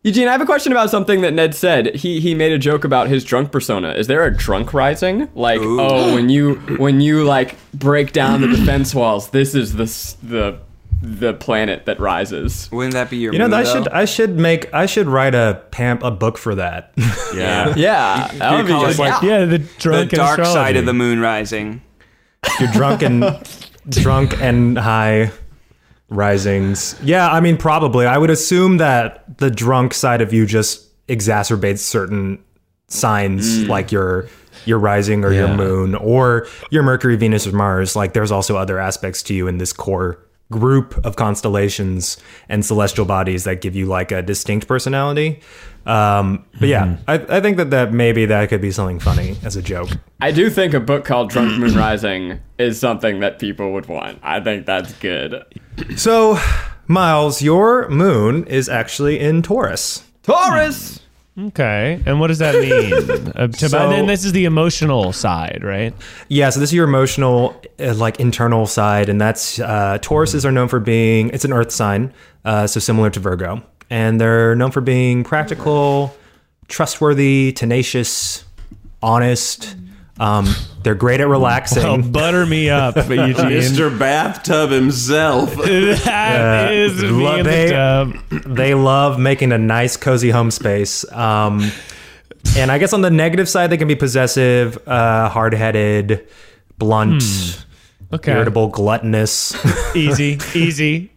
Eugene, I have a question about something that Ned said. He he made a joke about his drunk persona. Is there a drunk rising? Like, Ooh. oh, when you when you like break down the defense walls, this is the s- the the planet that rises. Wouldn't that be your You know, mood, I though? should I should make I should write a pam- a book for that. Yeah. Yeah, that would be call it just like- like Yeah, the the drunk dark astrology. side of the moon rising. You're drunk and drunk and high risings. Yeah, I mean, probably. I would assume that the drunk side of you just exacerbates certain signs, like your your rising or your Yeah. moon or your Mercury, Venus, or Mars. Like, there's also other aspects to you in this core group of constellations and celestial bodies that give you like a distinct personality. Um, but yeah, I, I think that, that maybe that could be something funny as a joke. I do think a book called Drunk Moon Rising is something that people would want. I think that's good. So, Miles, your moon is actually in Taurus. Taurus. Okay, and what does that mean? uh, to, So- and then this is the emotional side, right? Yeah, so this is your emotional, uh, like internal side, and that's uh, Tauruses are known for being. It's an Earth sign, uh, so similar to Virgo, and they're known for being practical, trustworthy, tenacious, honest. Um, they're great at relaxing. Oh, butter me up, Eugene. Mister Bathtub himself. That is me lo- in they- the tub. They love making a nice, cozy home space. Um, and I guess on the negative side, they can be possessive, uh, hard-headed, blunt, Okay, irritable, gluttonous. easy, easy.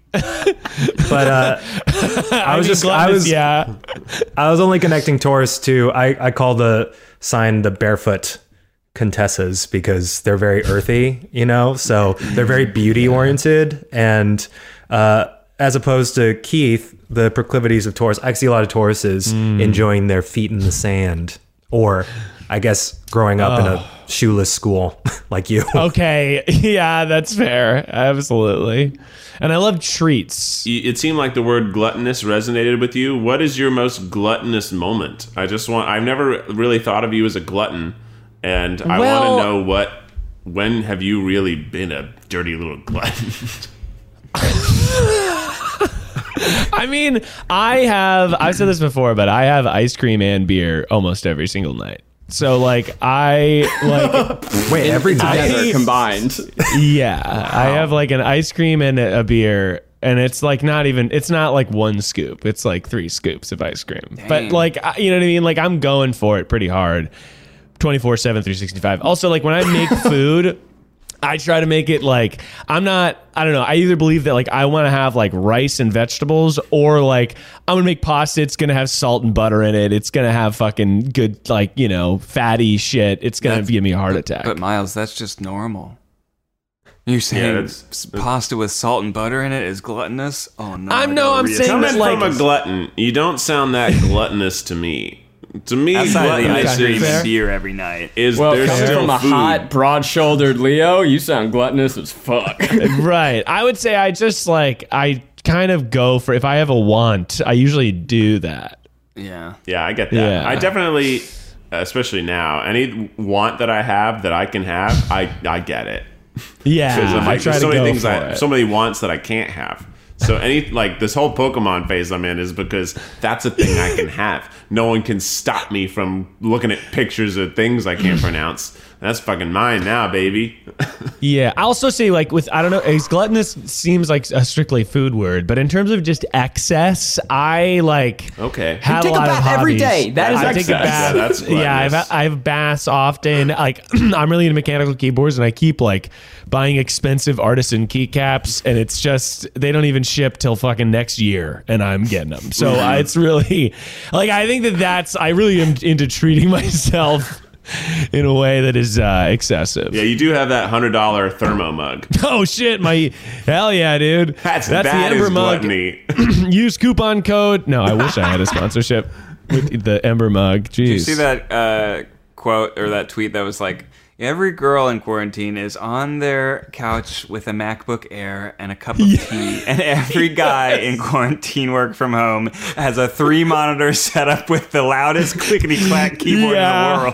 But uh, I was mean, just, I gluttonous, was, yeah. I was only connecting Taurus to. I, I call the sign the barefoot Contessas because they're very earthy, you know. So they're very beauty oriented, and uh, as opposed to Keith, the proclivities of Taurus. I see a lot of Tauruses enjoying their feet in the sand, or I guess growing up in a shoeless school like you. Okay, yeah, that's fair. Absolutely. And I love treats. It seemed like the word gluttonous resonated with you. What is your most gluttonous moment? I just want, I've never really thought of you as a glutton, and I Well- want to know what, when have you really been a dirty little glutton? I mean, I have, I've said this before, but I have ice cream and beer almost every single night. So, like, I, like, Wait, every night. Together combined. yeah, I have, like, an ice cream and a, a beer. And it's like not even, it's not like one scoop. It's like three scoops of ice cream. But Dang. like, I- you know what I mean? Like, I'm going for it pretty hard. twenty-four seven, three sixty-five. Also, like, when I make food, I try to make it like, I'm not, I don't know. I either believe that like I want to have like rice and vegetables, or like I'm going to make pasta. It's going to have salt and butter in it. It's going to have fucking good, like, you know, fatty shit. It's going That's- to give me a heart attack. But Miles, that's just normal. You're saying that's- s- pasta with salt and butter in it is gluttonous? Oh no! I'm- I no, gotta I'm reassess. saying Coming that, like- from a glutton, you don't sound that gluttonous to me. To me, outside of the ice gluttonous cream Fair. and beer every night. is Well, there's coming still from a food. hot, broad-shouldered Leo, you sound gluttonous as fuck. Right. I would say I just like, I kind of go for, if I have a want, I usually do that. Yeah. Yeah, I get that. Yeah. I definitely, especially now, any want that I have that I can have, I I get it. Yeah. Because I'm I like, try there's to so many go things for I, it. so many wants that I can't have. So any like this whole Pokemon phase I'm in is because that's a thing I can have. No one can stop me from looking at pictures of things I can't pronounce. That's fucking mine now, baby. Yeah, I also say like with I don't know, is gluttonous seems like a strictly food word, but in terms of just excess, I like Okay. have take a a lot of bath every hobbies. day. That is I take a excess. bath. Yeah, that's yeah, I have, gluttonous. I have baths often. Like I'm really into mechanical keyboards, and I keep like buying expensive artisan keycaps, and it's just they don't even ship till fucking next year, and I'm getting them. So uh, it's really like I think that that's I really am into treating myself in a way that is uh, excessive. Yeah, you do have that hundred dollar thermo mug. Oh shit, my hell yeah, dude. That's, That's that the Ember is mug. gluttony. Use coupon code. No, I wish I had a sponsorship with the Ember mug. Jeez. Did you see that uh, quote or that tweet that was like, every girl in quarantine is on their couch with a MacBook Air and a cup of tea, and every guy in quarantine work from home has a three monitor setup with the loudest clickety clack keyboard Yeah. in the world.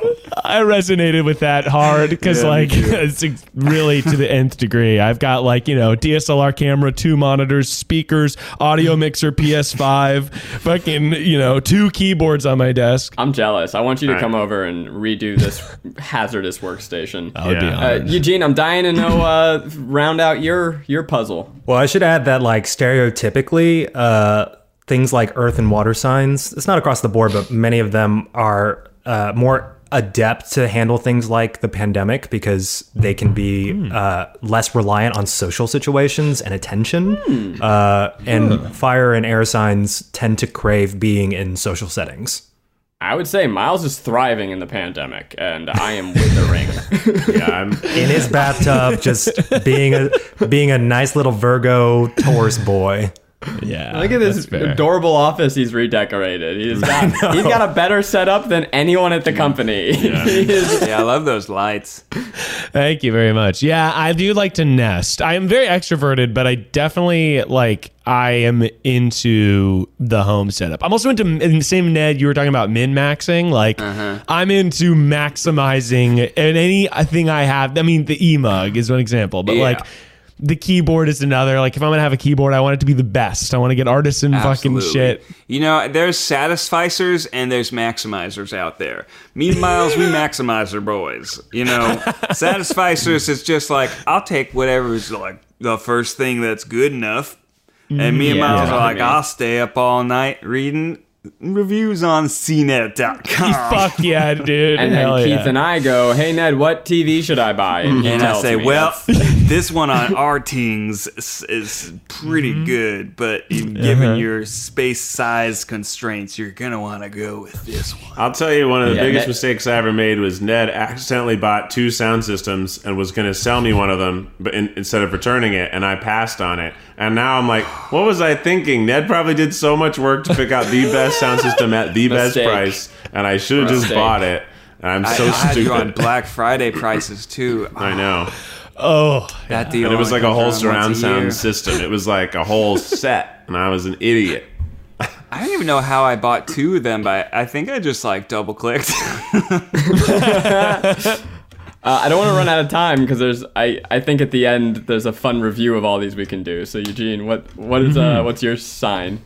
I resonated with that hard because, Yeah, like, me too. it's really to the nth degree. I've got, like, you know, D S L R camera, two monitors, speakers, audio mixer, P S five, fucking, you know, two keyboards on my desk. I'm jealous. I want you to All right. come over and redo this hazardous workstation. I would be Yeah. Uh, honored. Eugene, I'm dying to know, uh, round out your your puzzle. Well, I should add that, like, stereotypically, uh, things like earth and water signs, it's not across the board, but many of them are uh, more adept to handle things like the pandemic because they can be uh, less reliant on social situations and attention. Uh, and fire and air signs tend to crave being in social settings. I would say Miles is thriving in the pandemic, and I am withering. Yeah, I'm, In his bathtub, just being a being a nice little Virgo Taurus boy. Yeah. Look at this that's fair. adorable office he's redecorated. He's got he's got a better setup than anyone at the company. He is- Yeah, I love those lights. Thank you very much. Yeah, I do like to nest. I am very extroverted, but I definitely like I am into the home setup. I'm also into in the same Ned you were talking about min maxing. Like I'm into maximizing and anything I have. I mean, the e-mug is one example, but Yeah. like the keyboard is another. Like if I'm gonna have a keyboard, I want it to be the best. I want to get artisan fucking Absolutely. shit. You know, there's satisficers and there's maximizers out there. Me and Miles, we maximizer boys. You know, satisficers is just like, I'll take whatever is like the first thing that's good enough. And me and Yeah, Miles yeah. are like, I mean- I'll stay up all night reading reviews on C net dot com. Fuck yeah, dude. and Hell then Keith yeah. and I go, "Hey Ned, what T V should I buy?" And, he And I tells say, me. well, That's- this one on our teams is, is pretty Mm-hmm. good, but given Uh-huh. your space size constraints, you're going to want to go with this one. I'll tell you, one of the Yeah, biggest Ned- mistakes I ever made was Ned accidentally bought two sound systems and was going to sell me one of them, but in, instead of returning it, and I passed on it. And now I'm like, what was I thinking? Ned probably did so much work to pick out the best sound system at the best Mistake. price, and I should have just Mistake. bought it. And I'm I, so I had you on stupid. Black Friday prices, too. I know. Oh, That deal And it was only like a whole comes around once surround a year. sound system. It was like a whole set, and I was an idiot. I don't even know how I bought two of them, but I think I just like double clicked. Uh, I don't want to run out of time because there's. I, I think at the end there's a fun review of all these we can do. So Eugene, what what is uh what's your sign?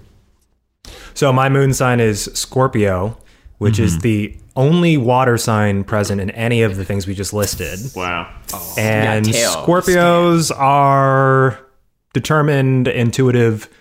So my moon sign is Scorpio, which is the only water sign present in any of the things we just listed. Wow. And got tail. Scorpios are determined, intuitive,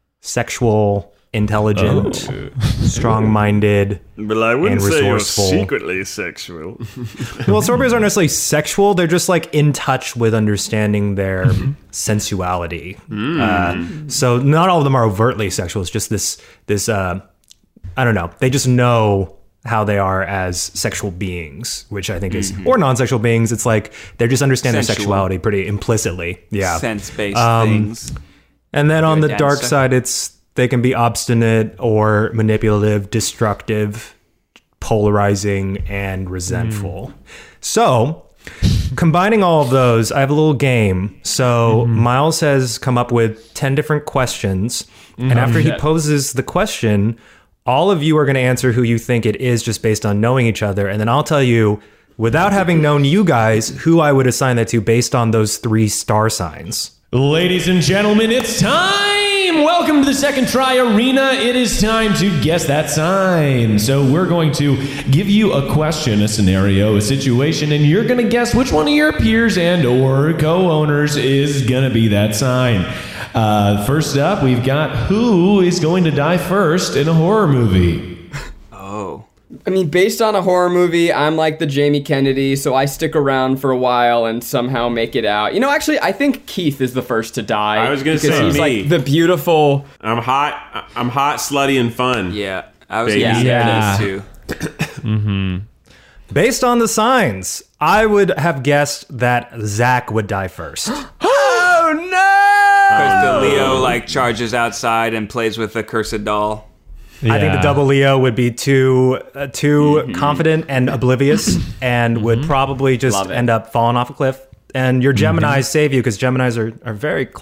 sexual, intelligent, strong-minded. But I wouldn't say you're resourceful. secretly sexual. Well, Scorpios aren't necessarily sexual. They're just like in touch with understanding their sensuality. Uh, so not all of them are overtly sexual. It's just this, this, uh, I don't know. They just know how they are as sexual beings, which I think is, or non-sexual beings. It's like they just understand their Sensual. sexuality pretty implicitly. Yeah. Sense-based Um, things. And then on the Good dark answer. side, it's they can be obstinate or manipulative, destructive, polarizing, and resentful. So, combining all of those, I have a little game. So, Miles has come up with ten different questions. And after he shit. poses the question, all of you are going to answer who you think it is just based on knowing each other. And then I'll tell you, without having known you guys, who I would assign that to based on those three star signs. ladies and gentlemen, it's time! Welcome to the Second Try Arena. It is time to guess that sign. So we're going to give you a question, a scenario, a situation, and you're going to guess which one of your peers and or co-owners is going to be that sign. Uh, first up, we've got who is going to die first in a horror movie? Oh. I mean, based on a horror movie, I'm like the Jamie Kennedy, so I stick around for a while and somehow make it out. You know, actually, I think Keith is the first to die. I was gonna because say he's me. like the beautiful. I'm hot. I'm hot, slutty, and fun. Yeah. I was Baby. going to say Yeah. this too. Based on the signs, I would have guessed that Zach would die first. Oh no! Because the Leo like charges outside and plays with the cursed doll. I think the double Leo would be too uh, too confident and oblivious, and would probably just Love it. end up falling off a cliff. And your Geminis save you because Geminis are, are very clever.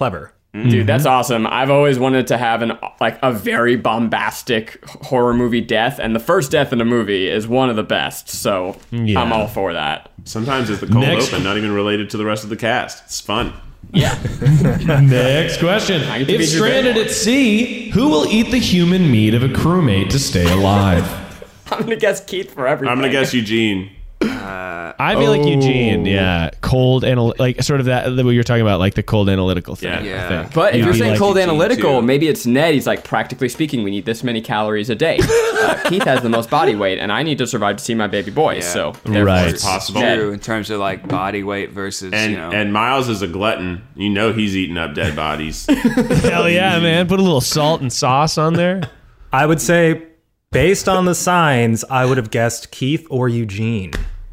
Dude, that's awesome. I've always wanted to have an like a very bombastic horror movie death, and the first death in a movie is one of the best. So Yeah. I'm all for that. Sometimes it's the cold Next- open, not even related to the rest of the cast. It's fun. Yeah. Next question. get to If be your stranded big at sea, who will eat the human meat of a crewmate to stay alive? I'm gonna guess Keith for everything. I'm gonna guess Eugene. I feel like Oh. Eugene, yeah. Cold, anal- like sort of that, what you're talking about, like the cold analytical thing. Yeah. I Yeah. think. But if You'd you're be saying like cold Eugene, analytical, too. maybe it's Ned. He's like, practically speaking, we need this many calories a day. Uh, Keith has the most body weight, and I need to survive to see my baby boy. Yeah. So Right. therefore, It's possible. Ned. True, in terms of like body weight versus, And you know. and Miles is a glutton. You know he's eating up dead bodies. Hell yeah, man. Put a little salt and sauce on there. I would say, based on the signs, I would have guessed Keith or Eugene.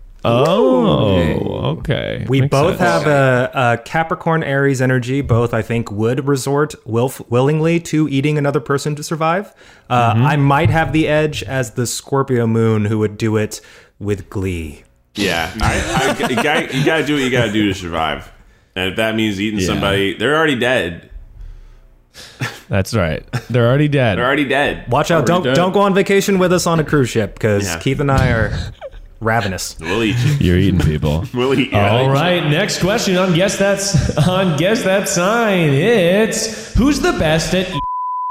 Oh, okay. We Makes both sense. have a, a Capricorn Aries energy. Both, I think, would resort will, willingly to eating another person to survive. Uh, Mm-hmm. I might have the edge as the Scorpio Moon, who would do it with glee. Yeah, I, I, you, gotta, you gotta do what you gotta do to survive. And if that means eating Yeah. somebody, they're already dead. That's right. They're already dead. They're already dead. Watch out! Don't dead. don't go on vacation with us on a cruise ship because Yeah. Keith and I are ravenous. We'll eat you. You're eating people. We'll eat you. All right, next question on guess that's on guess that sign. It's who's the best at e-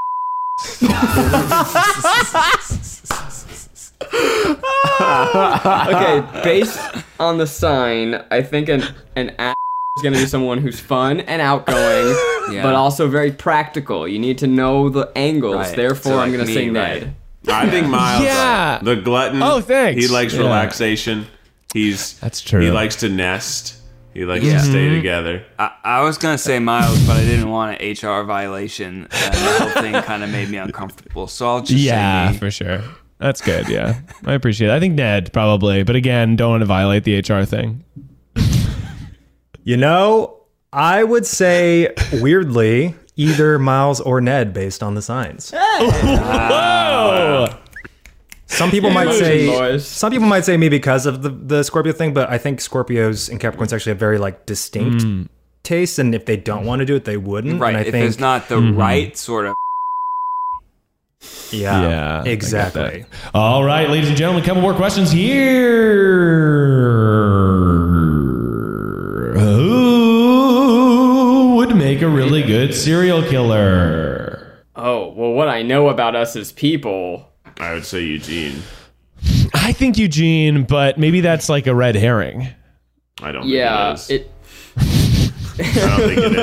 Okay, based on the sign, I think an an ass is gonna be someone who's fun and outgoing, Yeah. but also very practical. You need to know the angles. Right. Therefore, So I'm like gonna me, say right. Ned. I think Miles, Yeah. the glutton. Oh, thanks. He likes Yeah. relaxation. He's That's true. He likes to nest. He likes Yeah. to stay together. I, I was gonna say Miles, but I didn't want an H R violation, and the whole thing kind of made me uncomfortable. So I'll just Yeah, say me. for sure. That's good. Yeah, I appreciate it. I think Ned probably, but again, don't want to violate the H R thing. You know, I would say weirdly either Miles or Ned based on the signs. Whoa! Some people might say boys. some people might say me because of the, the Scorpio thing, but I think Scorpios and Capricorns actually have very like distinct tastes, and if they don't want to do it, they wouldn't. Right, And I if think it's not the right sort of. yeah, Yeah, I get exactly. that. All right, ladies and gentlemen, a couple more questions here. Who would make a really good serial killer? Oh, well, what I know about us as people. I would say Eugene. I think Eugene, but maybe that's like a red herring. I don't Yeah, think it it. is. I don't think it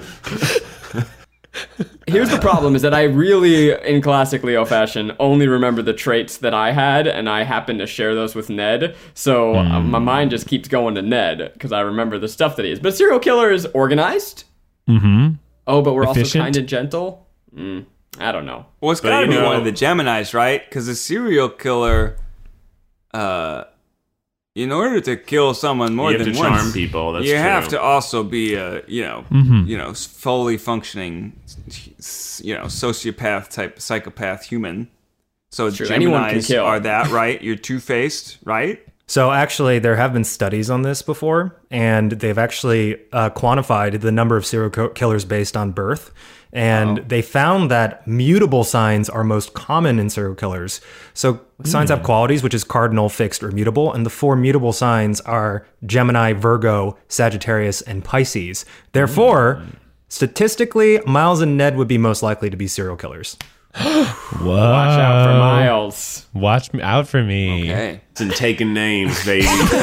is. Here's the problem: is that I really, in classic Leo fashion, only remember the traits that I had, and I happen to share those with Ned. So uh, my mind just keeps going to Ned because I remember the stuff that he is. But serial killer is organized. Mm-hmm. Oh, but we're also Efficient? kind and gentle. Mm, I don't know. Well, it's But, got to you be know- one of the Geminis, right? Because a serial killer, uh, in order to kill someone more You have than to once, charm people. That's you true. have to also be a, you know, Mm-hmm. you know, fully functioning, you know, sociopath type, psychopath human. So True, anyone can Geminis kill. are that, right? You're two-faced, right? So actually, there have been studies on this before, and they've actually uh, quantified the number of serial co- killers based on birth. And they found that mutable signs are most common in serial killers. So signs have qualities, which is cardinal, fixed, or mutable. And the four mutable signs are Gemini, Virgo, Sagittarius, and Pisces. Therefore, statistically, Miles and Ned would be most likely to be serial killers. Watch Watch out for Miles. Watch me out for me. Okay. It's in taking names, baby.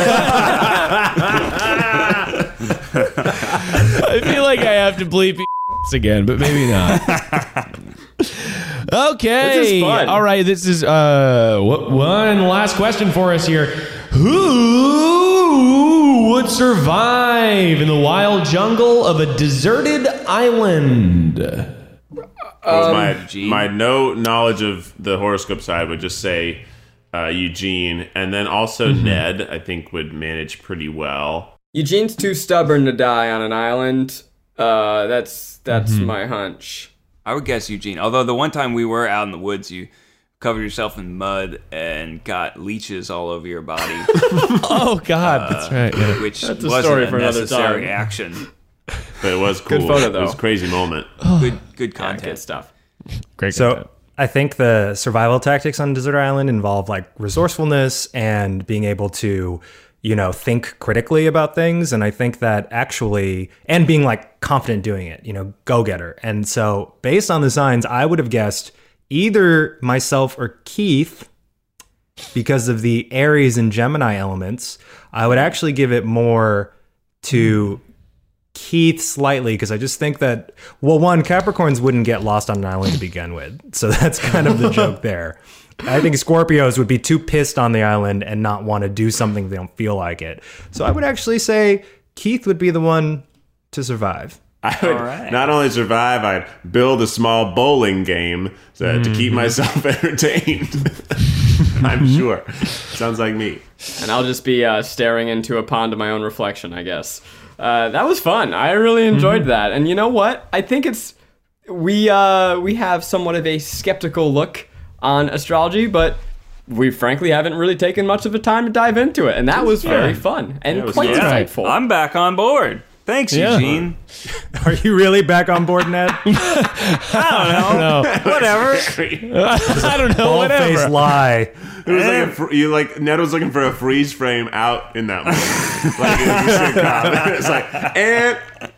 I feel like I have to bleep again, but maybe not. Okay. This is fun. All right. This is uh wh- one last question for us here. Who would survive in the wild jungle of a deserted island? Well, my Eugene. my no knowledge of the horoscope side would just say uh, Eugene, and then also Ned. I think would manage pretty well. Eugene's too stubborn to die on an island. Uh, that's that's my hunch. I would guess Eugene. Although the one time we were out in the woods, you covered yourself in mud and got leeches all over your body, Oh God, that's right. Yeah. which That's a wasn't story a for another necessary time. action. But it was cool. Good photo, though. It was a crazy moment. Good, good Yeah, content. good stuff. Great. So content. I think the survival tactics on Desert Island involve like resourcefulness and being able to, you know, think critically about things. And I think that actually, and being like confident doing it, you know, go-getter. And so based on the signs, I would have guessed either myself or Keith, because of the Aries and Gemini elements. I would actually give it more to Keith slightly, because I just think that, well, one, Capricorns wouldn't get lost on an island to begin with. So that's kind of the joke there. I think Scorpios would be too pissed on the island and not want to do something if they don't feel like it. So I would actually say Keith would be the one to survive. I would right. not only survive, I'd build a small bowling game so, mm-hmm. to keep myself entertained. I'm sure. Sounds like me. And I'll just be uh, staring into a pond of my own reflection, I guess. Uh, that was fun. I really enjoyed mm-hmm. that. And you know what? I think it's we uh, we have somewhat of a skeptical look on astrology, but we frankly haven't really taken much of the time to dive into it. And that was yeah. very fun and yeah, quite yeah. insightful. I'm back on board. Thanks, Yeah. Eugene. Are you really back on board, Ned? I don't know. Whatever. I don't know. Bald-faced Whatever. lie. It was like a fr- you like Ned was looking for a freeze frame out in that moment. Like it was a sitcom. It's like and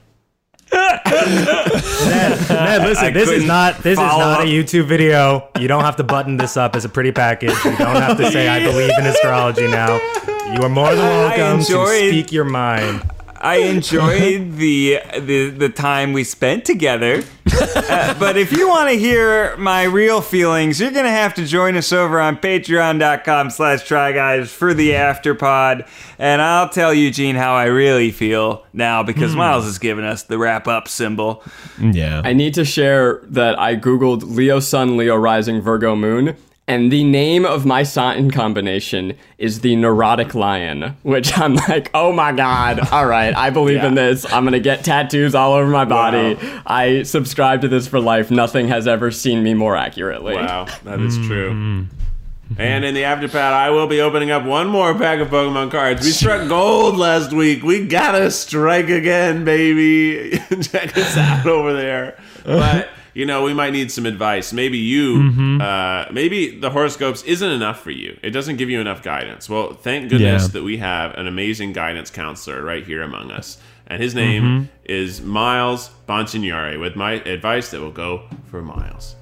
Ned, Ned, listen, I this is couldn't not this is follow not up. a YouTube video. You don't have to button this up as a pretty package. You don't have to say I believe in astrology now. You are more than welcome to enjoyed- speak your mind. I enjoyed the, the the time we spent together. Uh, but if you want to hear my real feelings, you're going to have to join us over on patreon.com slash try guys for the afterpod. And I'll tell Eugene how I really feel now because Hmm. Miles has given us the wrap up symbol. Yeah. I need to share that I Googled Leo Sun, Leo Rising, Virgo Moon, and the name of my sign combination is the Neurotic Lion, which I'm like, oh my God, all right, I believe in this. I'm going to get tattoos all over my body. Wow. I subscribe to this for life. Nothing has ever seen me more accurately. wow, that is true. And in the afterpad, I will be opening up one more pack of Pokemon cards. We struck gold last week. We gotta strike again, baby. Check us out over there. But you know, we might need some advice. Maybe you, mm-hmm. uh, maybe the horoscopes isn't enough for you. It doesn't give you enough guidance. Well, thank goodness Yeah. that we have an amazing guidance counselor right here among us. And his name Mm-hmm. is Miles Bonsignore, with my advice that will go for Miles.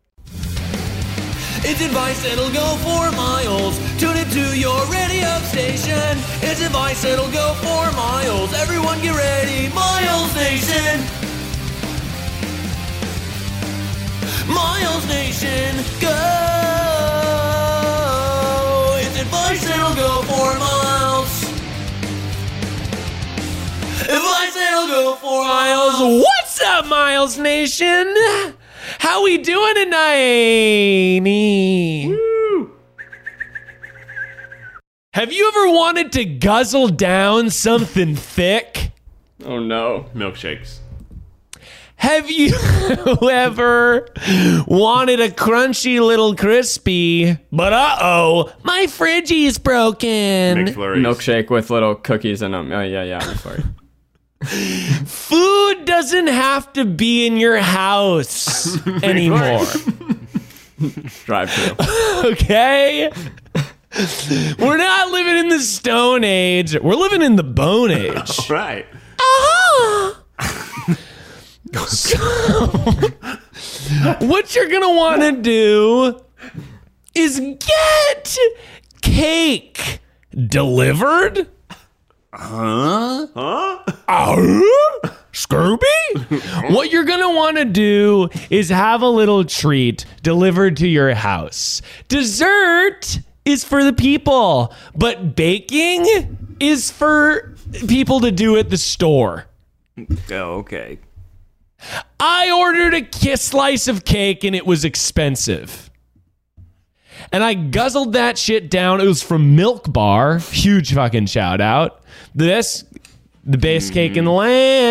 It's advice that'll go for miles. Tune it to your radio station. It's advice that'll go for miles. Everyone get ready, Miles Nation. Miles Nation, go! It's advice that'll go for miles. Advice that'll go for miles. Miles, what's up, Miles Nation? How we doing tonight? Woo. Have you ever wanted to guzzle down something thick? Oh no. Milkshakes. Have you ever wanted a crunchy little crispy, but uh-oh, my Friggy's broken? McFlurries. Milkshake with little cookies in them. Oh, yeah, yeah, I'm sorry. Food doesn't have to be in your house anymore. Drive through. Okay? We're not living in the Stone Age. We're living in the Bone Age. Right. Ah! So, what you're gonna want to do is get cake delivered. Huh? Huh? Uh, Scooby? What you're gonna want to do is have a little treat delivered to your house. Dessert is for the people, but baking is for people to do at the store. Oh, okay. I ordered a ki- slice of cake and it was expensive. And I guzzled that shit down. It was from Milk Bar. Huge fucking shout out. This, the best cake in the land.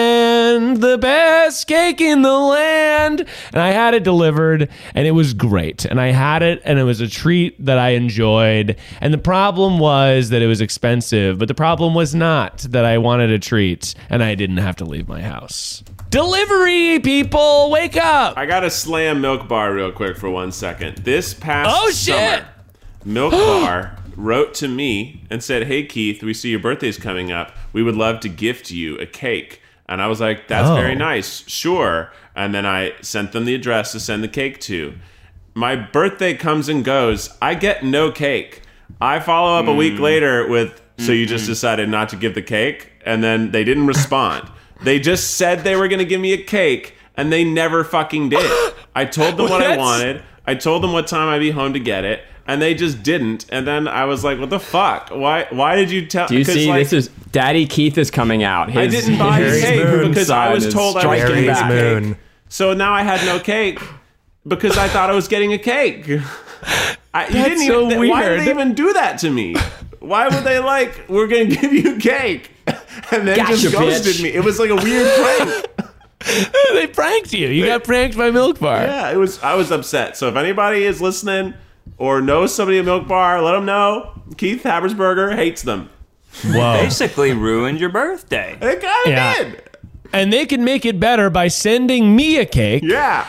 land, the best cake in the land. And I had it delivered, and it was great. And I had it, and it was a treat that I enjoyed. And the problem was that it was expensive, but the problem was not that I wanted a treat, and I didn't have to leave my house. Delivery, people, wake up! I gotta slam Milk Bar real quick for one second. This past Oh, shit! summer, Milk Bar wrote to me and said, "Hey Keith, we see your birthday's coming up. We would love to gift you a cake." And I was like, "That's Oh. very nice, sure." And then I sent them the address to send the cake to. My birthday comes and goes. I get no cake. I follow up mm. a week later with, "So you just decided not to give the cake?" And then they didn't respond. They just said they were going to give me a cake, and they never fucking did. I told them what I wanted. I told them what time I'd be home to get it, and they just didn't. And then I was like, "What the fuck? Why? Why did you tell?" Do you see? Like, this is Daddy Keith is coming out. His, I didn't buy his cake moon because I sign was is told I was striking getting a back. Moon. cake. So now I had no cake because I thought I was getting a cake. I, you didn't so even, Why weird. did they even do that to me? Why would they like, "We're gonna give you cake," and then Gotcha, just ghosted bitch. me? It was like a weird prank. They pranked you. You got pranked by Milk Bar. Yeah, it was. I was upset. So if anybody is listening or knows somebody at Milk Bar, let them know. Keith Habersberger hates them. Whoa. Basically ruined your birthday. It kind of Yeah. did. And they can make it better by sending me a cake. Yeah.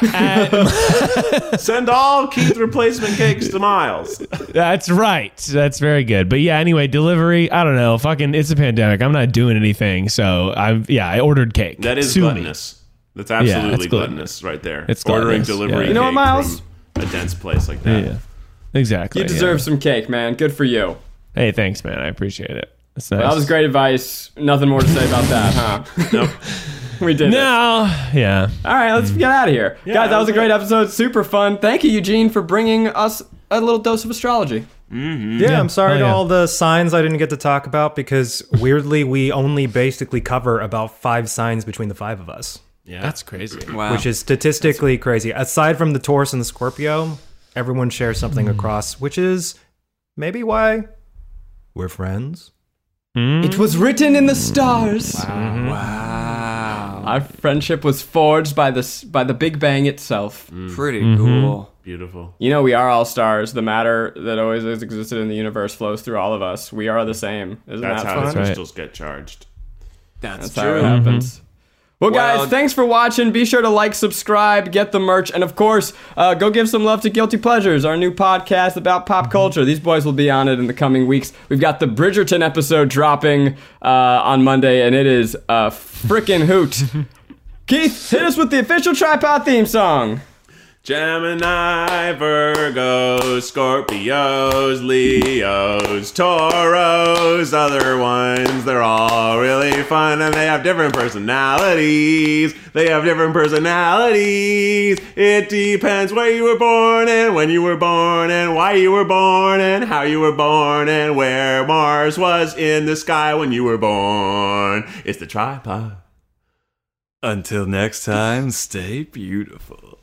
Send all Keith replacement cakes to Miles. That's right. That's very good. But yeah, anyway, delivery, I don't know. Fucking, it's a pandemic. I'm not doing anything. So I'm, yeah, I ordered cake. That is Sue me. gluttonous. That's absolutely Yeah, it's gluttonous right there. It's Ordering gluttonous, delivery yeah. You know what, cake Miles? from a dense place like that. Yeah. Exactly. You deserve yeah. some cake, man. Good for you. Hey, thanks, man. I appreciate it. That's nice. Well, that was great advice. Nothing more to say about that, huh? Nope. We did it. No. Yeah. All right, let's get out of here. Guys, that that was a was great good. episode. Super fun. Thank you, Eugene, for bringing us a little dose of astrology. Yeah, I'm sorry Oh, to yeah. all the signs I didn't get to talk about because weirdly we only basically cover about five signs between the five of us, Yeah. That's crazy. Wow. which is statistically crazy. Aside from the Taurus and the Scorpio, everyone shares something across, which is maybe why we're friends. It was written in the stars. Wow. Our friendship was forged by the s- by the Big Bang itself. Pretty cool. Beautiful. You know, we are all stars. The matter that always has existed in the universe flows through all of us. We are the same. Isn't That's that how fun? the right. crystals get charged. That's, That's how true. it happens. Well, guys, Well- thanks for watching. Be sure to like, subscribe, get the merch, and of course, uh, go give some love to Guilty Pleasures, our new podcast about pop culture. These boys will be on it in the coming weeks. We've got the Bridgerton episode dropping uh, on Monday, and it is a frickin' hoot. Keith, hit us with the official Tripod theme song. Gemini, Virgos, Scorpios, Leos, Tauros, other ones. They're all really fun and they have different personalities. They have different personalities. It depends where you were born and when you were born and why you were born and how you were born and where Mars was in the sky when you were born. It's the Tripod. Until next time, stay beautiful.